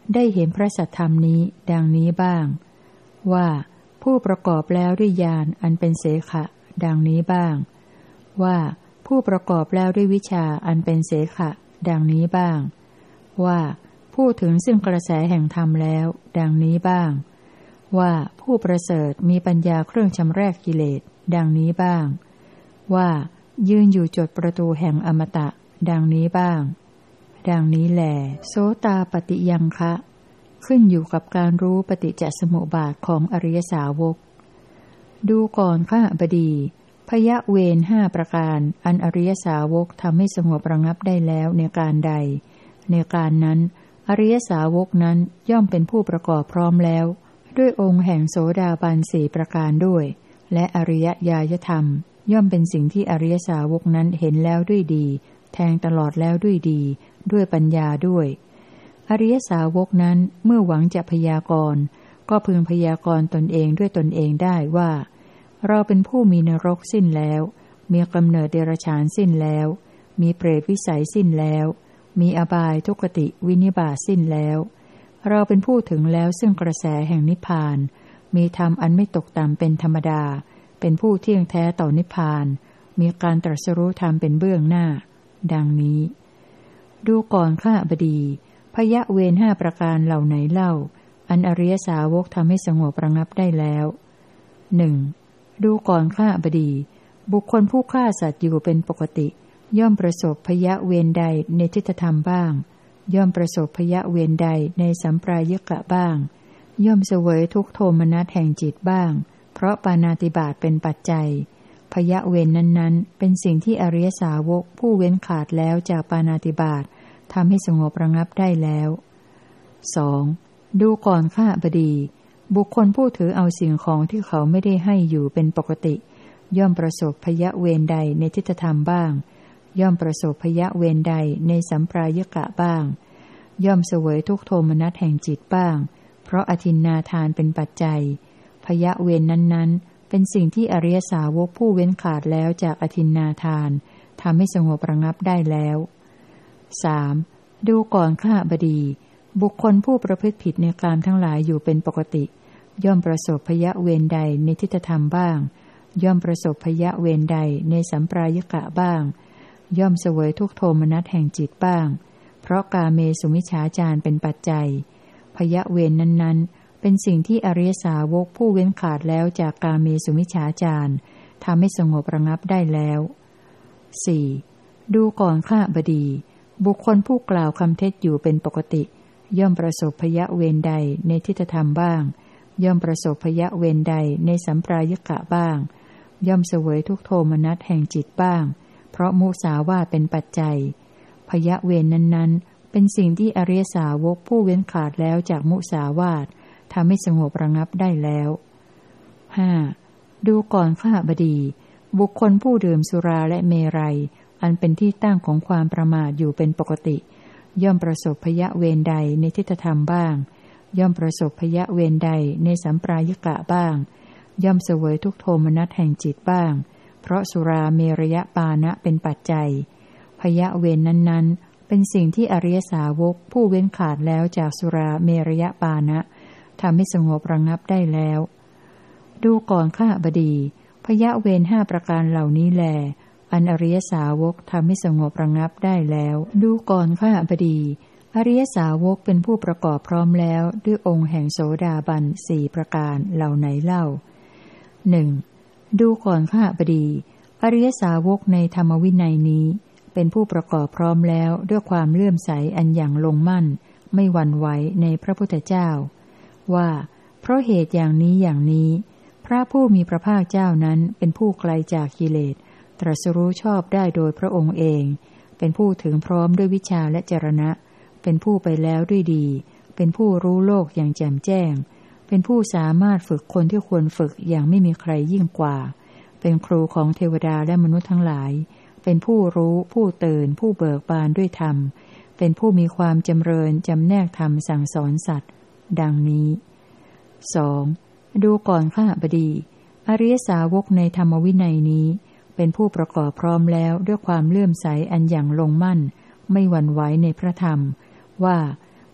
ได้เห็นพระสัทธรรมนี้ดังนี้บ้างว่าผู้ประกอบแล้วด้วยญาณอันเป็นเสขะดังนี้บ้างว่าผู้ประกอบแล้วด้วยวิชาอันเป็นเสขะดังนี้บ้างว่าผู้ถึงซึ่งกระแสแห่งธรรมแล้วดังนี้บ้างว่าผู้ประเสริฐมีปัญญาเครื่องชำแรกกิเลสดังนี้บ้างว่ายืนอยู่จดประตูแห่งอมตะดังนี้บ้างดังนี้แหลโสตาปฏิยังคะขึ้นอยู่กับการรู้ปฏิจจสมุปบาทของอริยสาวกดูก่อนข้าบดีพยเวรห้าประการอันอริยสาวกทำให้สงบระงับได้แล้วในการใดในการนั้นอริยสาวกนั้นย่อมเป็นผู้ประกอบพร้อมแล้วด้วยองค์แห่งโสดาบันสี่ประการด้วยและอริยญาณธรรมย่อมเป็นสิ่งที่อริยสาวกนั้นเห็นแล้วด้วยดีแทงตลอดแล้วด้วยดีด้วยปัญญาด้วยอริยสาวกนั้นเมื่อหวังจะพยากรณ์ก็พึงพยากรณ์ตนเองด้วยตนเองได้ว่าเราเป็นผู้มีนรกสิ้นแล้วมีกำเนิดเดรัจฉานสิ้นแล้วมีเปรตวิสัยสิ้นแล้วมีอบายทุกติวินิบาตสิ้นแล้วเราเป็นผู้ถึงแล้วซึ่งกระแสแห่งนิพพานมีธรรมอันไม่ตกต่ำเป็นธรรมดาเป็นผู้เที่ยงแท้ต่อนิพพานมีการตรัสรู้ธรรมเป็นเบื้องหน้าดังนี้ดูก่อนข้าบดีพยเวรห้าประการเหล่าไหนเล่าอันอริยสาวกทำให้สงบระงับได้แล้วหนึ่งดูก่อนข้าบดีบุคคลผู้ฆ่าสัตว์อยู่เป็นปกติย่อมประสบพยเวรใดในทิฏฐธรรมบ้างย่อมประสบพยเวรใดในสัมปรายกะบ้างย่อมเสวยทุกโทมนัสแห่งจิตบ้างเพราะปาณาติบาตเป็นปัจจัยพยเวรนั้นๆเป็นสิ่งที่อริยสาวกผู้เว้นขาดแล้วจากปาณาติบาตทำให้สงบระงับได้แล้วสองดูก่อนข้าบดีบุคคลผู้ถือเอาสิ่งของที่เขาไม่ได้ให้อยู่เป็นปกติย่อมประสบพยเวรใดในทิฏฐธรรมบ้างย่อมประสบพยเวรใดในสัมปรายกะบ้างย่อมเสวยทุกโทมนัสแห่งจิตบ้างเพราะอทินนาทานเป็นปัจจัยพยเวรนั้นๆเป็นสิ่งที่อริยสาวกผู้เว้นขาดแล้วจากอทินนาทานทำให้สงบระงับได้แล้วสามดูก่อนข้าบดีบุคคลผู้ประพฤติผิดในกามทั้งหลายอยู่เป็นปกติย่อมประสบพยเวรใดในทิฏฐธรรมบ้างย่อมประสบพยเวรใดในสัมปรายกะบ้างย่อมเสวยทุกโทมนัสแห่งจิตบ้างเพราะกาเมสุมิจฉาจารเป็นปัจจัยพยเวรนั้นๆเป็นสิ่งที่อริยสาวกผู้เว้นขาดแล้วจากกาเมสุมิจฉาจารทำให้สงบระงับได้แล้วสี่ดูก่อนข้าบดีบุคคลผู้กล่าวคำเท็จอยู่เป็นปกติย่อมประสบพยเวรใดในทิฏฐธรรมบ้างย่อมประสบพยเวรใดในสัมปรายกะบ้างย่อมเสวยทุกโทมนัสแห่งจิตบ้างเพราะมุสาวาทเป็นปัจจัยพยเวรนั้นๆเป็นสิ่งที่อริยสาวกผู้เว้นขาดแล้วจากมุสาวาททำให้สงบระงับได้แล้วห้าดูก่อนข้าบดีบุคคลผู้ดื่มสุราและเมรัยอันเป็นที่ตั้งของความประมาทอยู่เป็นปกติย่อมประสบพยเวรใดในทิฏฐธรรมบ้างย่อมประสบพยเวรใดในสัมปรายกะบ้างย่อมเสวยทุกโทมนัสแห่งจิตบ้างเพราะสุราเมรยปานะเป็นปัจจัยพยเวรนั้นๆเป็นสิ่งที่อริยสาวกผู้เว้นขาดแล้วจากสุราเมรยปานะทำให้สงบระงับได้แล้วดูก่อนข้าบดีพยเวรห้าประการเหล่านี้แลอันอริยสาวกทำให้สงบระงับได้แล้วดูก่อนข้าบดีอริยสาวกเป็นผู้ประกอบพร้อมแล้วด้วยองค์แห่งโสดาบันสี่ประการเหล่าไหนเล่าหนึ่งดูก่อนข้าบดีอริยสาวกในธรรมวินัยนี้เป็นผู้ประกอบพร้อมแล้วด้วยความเลื่อมใสอันอย่างลงมั่นไม่หวั่นไหวในพระพุทธเจ้าว่าเพราะเหตุอย่างนี้อย่างนี้พระผู้มีพระภาคเจ้านั้นเป็นผู้ไกลจากกิเลสตรัสรู้ชอบได้โดยพระองค์เองเป็นผู้ถึงพร้อมด้วยวิชาและจรณะเป็นผู้ไปแล้วด้วยดีเป็นผู้รู้โลกอย่างแจ่มแจ้งเป็นผู้สามารถฝึกคนที่ควรฝึกอย่างไม่มีใครยิ่งกว่าเป็นครูของเทวดาและมนุษย์ทั้งหลายเป็นผู้รู้ผู้ตื่นผู้เบิกบานด้วยธรรมเป็นผู้มีความจำเริญจำแนกธรรมสั่งสอนสัตว์ดังนี้สองดูก่อนข้าบดีอริยสาวกในธรรมวินัยนี้เป็นผู้ประกอบพร้อมแล้วด้วยความเลื่อมใสอันอย่างลงมั่นไม่หวั่นไหวในพระธรรมว่า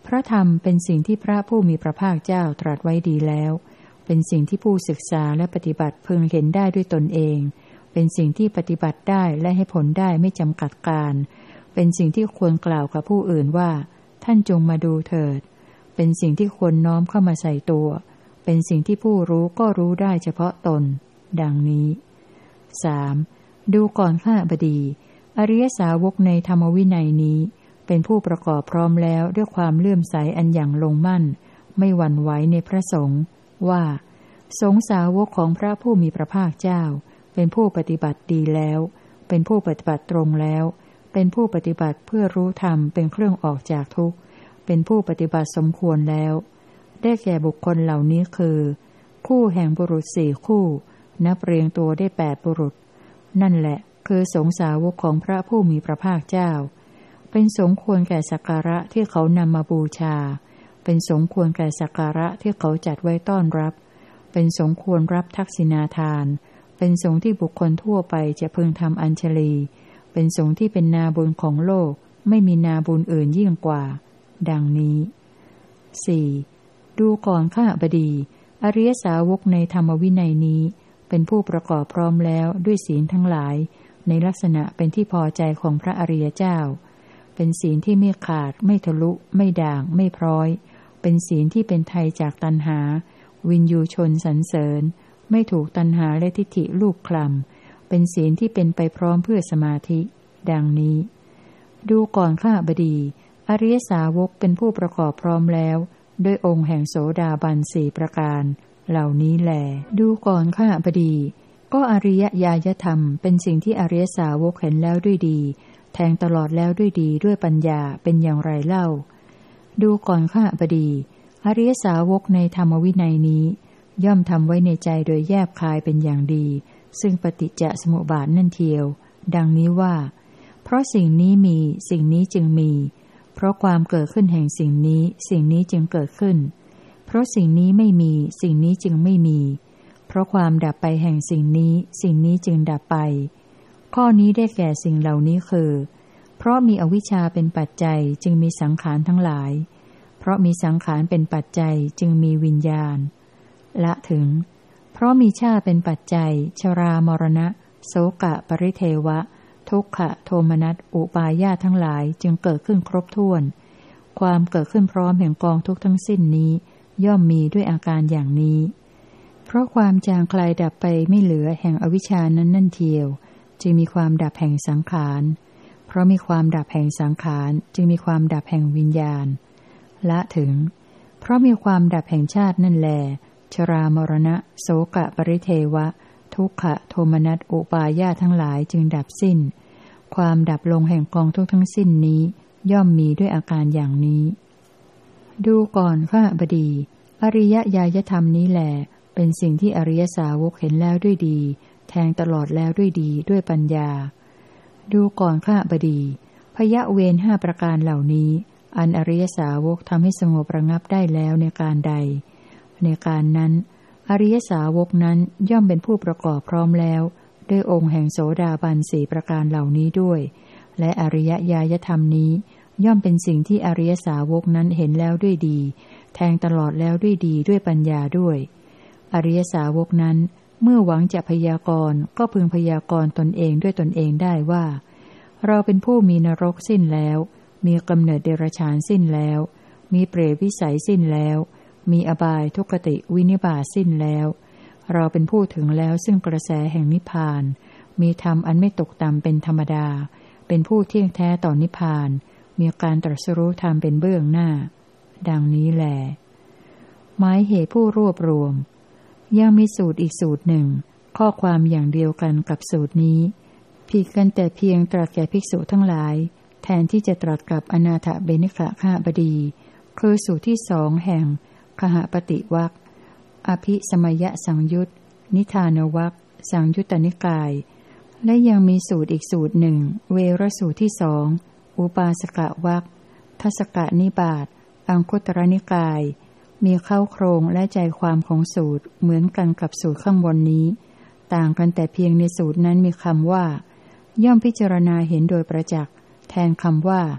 พระธรรมเป็นสิ่งที่พระผู้มีพระภาคเจ้าตรัสไว้ดีแล้วเป็นสิ่งที่ผู้ศึกษาและปฏิบัติพึงเห็นได้ด้วยตนเองเป็นสิ่งที่ปฏิบัติได้และให้ผลได้ไม่จำกัดการเป็นสิ่งที่ควรกล่าวกับผู้อื่นว่าท่านจงมาดูเถิดเป็นสิ่งที่ควรน้อมเข้ามาใส่ตัวเป็นสิ่งที่ผู้รู้ก็รู้ได้เฉพาะตนดังนี้ สาม. ดูก่อนข้าบดีอริยสาวกในธรรมวินัยนี้เป็นผู้ประกอบพร้อมแล้วด้วยความเลื่อมใสอันอย่างลงมั่นไม่หวั่นไหวในพระสงฆ์ว่าสงฆ์สาวกของพระผู้มีพระภาคเจ้าเป็นผู้ปฏิบัติดีแล้วเป็นผู้ปฏิบัติตรงแล้วเป็นผู้ปฏิบัติเพื่อรู้ธรรมเป็นเครื่องออกจากทุกข์เป็นผู้ปฏิบัติสมควรแล้วได้แก่บุคคลเหล่านี้คือคู่แห่งบุรุษสี่คู่นับเรียงตัวได้แปดบุรุษนั่นแหละคือสงฆ์สาวกของพระผู้มีพระภาคเจ้าเป็นสมควรแก่สักการะที่เขานำมาบูชาเป็นสมควรแก่สักการะที่เขาจัดไว้ต้อนรับเป็นสมควรรับทักษิณาทานเป็นสงฆ์ที่บุคคลทั่วไปจะพึงทำอัญชลีเป็นสงฆ์ที่เป็นนาบุญของโลกไม่มีนาบุญอื่นยิ่งกว่าดังนี้ สี่. ดูก่อนข้าบดีอริยสาวกในธรรมวินัยนี้เป็นผู้ประกอบพร้อมแล้วด้วยศีลทั้งหลายในลักษณะเป็นที่พอใจของพระอริยเจ้าเป็นศีลที่ไม่ขาดไม่ทะลุไม่ด่างไม่พร้อยเป็นศีลที่เป็นไทยจากตัณหาวินยูชนสรรเสริญไม่ถูกตัณหาและทิฏฐิลูบคลำเป็นศีลที่เป็นไปพร้อมเพื่อสมาธิดังนี้ดูก่อนข้าบดีอริยสาวกเป็นผู้ประกอบพร้อมแล้วด้วยองค์แห่งโสดาบันสี่ประการเหล่านี้แลดูก่อนข้าบดีก็อริยญาณธรรมเป็นสิ่งที่อริยสาวกเห็นแล้วด้วยดีแทงตลอดแล้วด้วยดีด้วยปัญญาเป็นอย่างไรเล่าดูก่อนข้าบดีอริยสาวกในธรรมวินัยนี้ย่อมทำไว้ในใจโดยแยบคายเป็นอย่างดีซึ่งปฏิจจสมุปบาทนั่นเทียวดังนี้ว่าเพราะสิ่งนี้มีสิ่งนี้จึงมีเพราะความเกิดขึ้นแห่งสิ่งนี้สิ่งนี้จึงเกิดขึ้นเพราะสิ่งนี้ไม่มีสิ่งนี้จึงไม่มีเพราะความดับไปแห่งสิ่งนี้สิ่งนี้จึงดับไปข้อนี้ได้แก่สิ่งเหล่านี้คือเพราะมีอวิชชาเป็นปัจจัยจึงมีสังขารทั้งหลายเพราะมีสังขารเป็นปัจจัยจึงมีวิญญาณละถึงเพราะมีชาติเป็นปัจจัยชรามรณะโสกะปริเทวะทุกขะโทมนัสอุปาญาตทั้งหลายจึงเกิดขึ้นครบถ้วนความเกิดขึ้นพร้อมแห่งกองทุกข์ทั้งสิ้นนี้ย่อมมีด้วยอาการอย่างนี้เพราะความจางคลายดับไปไม่เหลือแห่งอวิชชานั้นนั่นเทียวจึงมีความดับแห่งสังขารเพราะมีความดับแห่งสังขารจึงมีความดับแห่งวิญญาณละถึงเพราะมีความดับแห่งชาตินั่นแลชรามรณะโสกะปริเทวะทุกขะโทมนัสอุปาญาตทั้งหลายจึงดับสิ้นความดับลงแห่งกองทุกข์ทั้งสิ้นนี้ย่อมมีด้วยอาการอย่างนี้ดูก่อนข้าบดีอริยญาณธรรมนี้แหลเป็นสิ่งที่อริยสาวกเห็นแล้วด้วยดีแทงตลอดแล้วด้วยดีด้วยปัญญาดูก่อนข้าบดีพยะเวรห้าประการเหล่านี้อันอริยสาวกทำให้สงบระงับได้แล้วในการใดในการนั้นอริยสาวกนั้นย่อมเป็นผู้ประกอบพร้อมแล้วด้วยองค์แห่งโสดาบันสี่ประการเหล่านี้ด้วยและอริยญาณธรรมนี้ย่อมเป็นสิ่งที่อริยสาวกนั้นเห็นแล้วด้วยดีแทงตลอดแล้วด้วยดีด้วยปัญญาด้วยอริยสาวกนั้นเมื่อหวังจะพยากรณ์ก็พึงพยากรณ์ตนเองด้วยตนเองได้ว่าเราเป็นผู้มีนรกสิ้นแล้วมีกำเนิดเดรัจฉานสิ้นแล้วมีเปรตวิสัยสิ้นแล้วมีอบายทุกขติวินิบาตสิ้นแล้วเราเป็นผู้ถึงแล้วซึ่งกระแสแห่งนิพพานมีธรรมอันไม่ตกต่ำเป็นธรรมดาเป็นผู้เที่ยงแท้ต่อนิพพานมีการตรัสรู้ธรรมเป็นเบื้องหน้าดังนี้แลหมายเหตุผู้รวบรวมยังมีสูตรอีกสูตรหนึ่งข้อความอย่างเดียวกันกับสูตรนี้ผิดกันแต่เพียงตรัสแก่ภิกษุทั้งหลายแทนที่จะตรัสกับอนาถเบณิกะข้าบดีคือสูตรที่สองแห่งคหปฏิวรรคอภิสมัยสังยุตนิทานวรรคสังยุตตนิกายและยังมีสูตรอีกสูตรหนึ่งเวรสูตรที่สองอุปาสกวรรคทัสกนิบาตอังคุตรนิกายมีเข้าโครงและใจความของสูตรเหมือนกันกับสูตรข้างบนนี้ต่างกันแต่เพียงในสูตรนั้นมีคำว่าย่อมพิจารณาเห็นโดยประจักษ์แทนคำว่า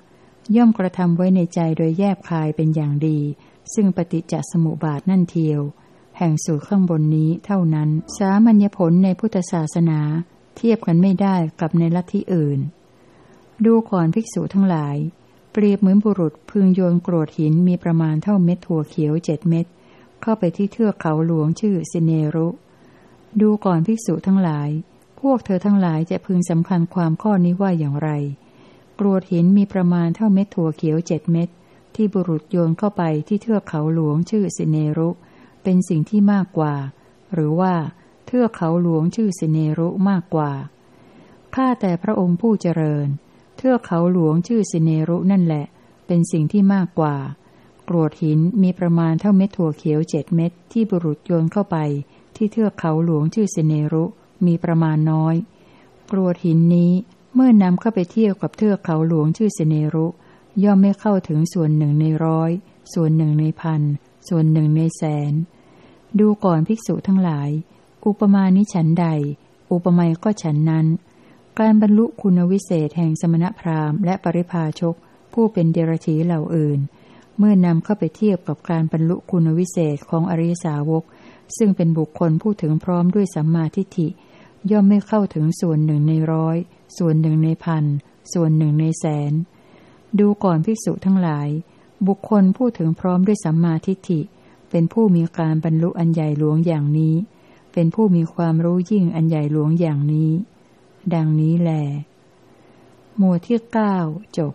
ย่อมกระทำไว้ในใจโดยแยบคายเป็นอย่างดีซึ่งปฏิจจสมุปบาทนั่นเทียวแห่งสูตรข้างบนนี้เท่านั้นสามัญญผลในพุทธศาสนาเทียบกันไม่ได้กับในลัทธิอื่นดูก่อนภิกษุทั้งหลายเปรียบเหมือนบุรุษพึงโยนกรวดหินมีประมาณเท่าเม็ดถั่วเขียวเจ็ดเม็ดเข้าไปที่เทือกเขาหลวงชื่อสิเนรุดูก่อนภิกษุทั้งหลายพวกเธอทั้งหลายจะพึงสำคัญความข้อนี้ว่าอย่างไรกรวดหินมีประมาณเท่าเม็ดถั่วเขียวเจ็ดเม็ดที่บุรุษโยนเข้าไปที่เทือกเขาหลวงชื่อสิเนรุเป็นสิ่งที่มากกว่าหรือว่าเทือกเขาหลวงชื่อสิเนรุมากกว่าข้าแต่พระองค์ผู้เจริญเทือกเขาหลวงชื่อสิเนรุนั่นแหละเป็นสิ่งที่มากกว่ากรวดหินมีประมาณเท่าเม็ดถั่วเขียวเจ็ดเม็ดที่บุรุษโยนเข้าไปที่เทือกเขาหลวงชื่อสิเนรุมีประมาณน้อยกรวดหินนี้เมื่อนำเข้าไปเทียบกับเทือกเขาหลวงชื่อสิเนรุย่อมไม่เข้าถึงส่วนหนึ่งในร้อยส่วนหนึ่งในพันส่วนหนึ่งในแสนดูก่อนภิกษุทั้งหลายอุปมาณิฉันใดอุปไมยก็ฉันนั้นการบรรลุคุณวิเศษแห่งสมณพราหมณ์และปริพาชกผู้เป็นเดรัจฉีเหล่าอื่นเมื่อนำเข้าไปเทียบกับการบรรลุคุณวิเศษของอริยสาวกซึ่งเป็นบุคคลผู้ถึงพร้อมด้วยสัมมาทิฏฐิย่อมไม่เข้าถึงส่วนหนึ่งในร้อยส่วนหนึ่งในพันส่วนหนึ่งในแสนดูก่อนภิกษุทั้งหลายบุคคลผู้ถึงพร้อมด้วยสัมมาทิฏฐิเป็นผู้มีการบรรลุอันใหญ่หลวงอย่างนี้เป็นผู้มีความรู้ยิ่งอันใหญ่หลวงอย่างนี้ดังนี้แลหมวดที่เก้าจบ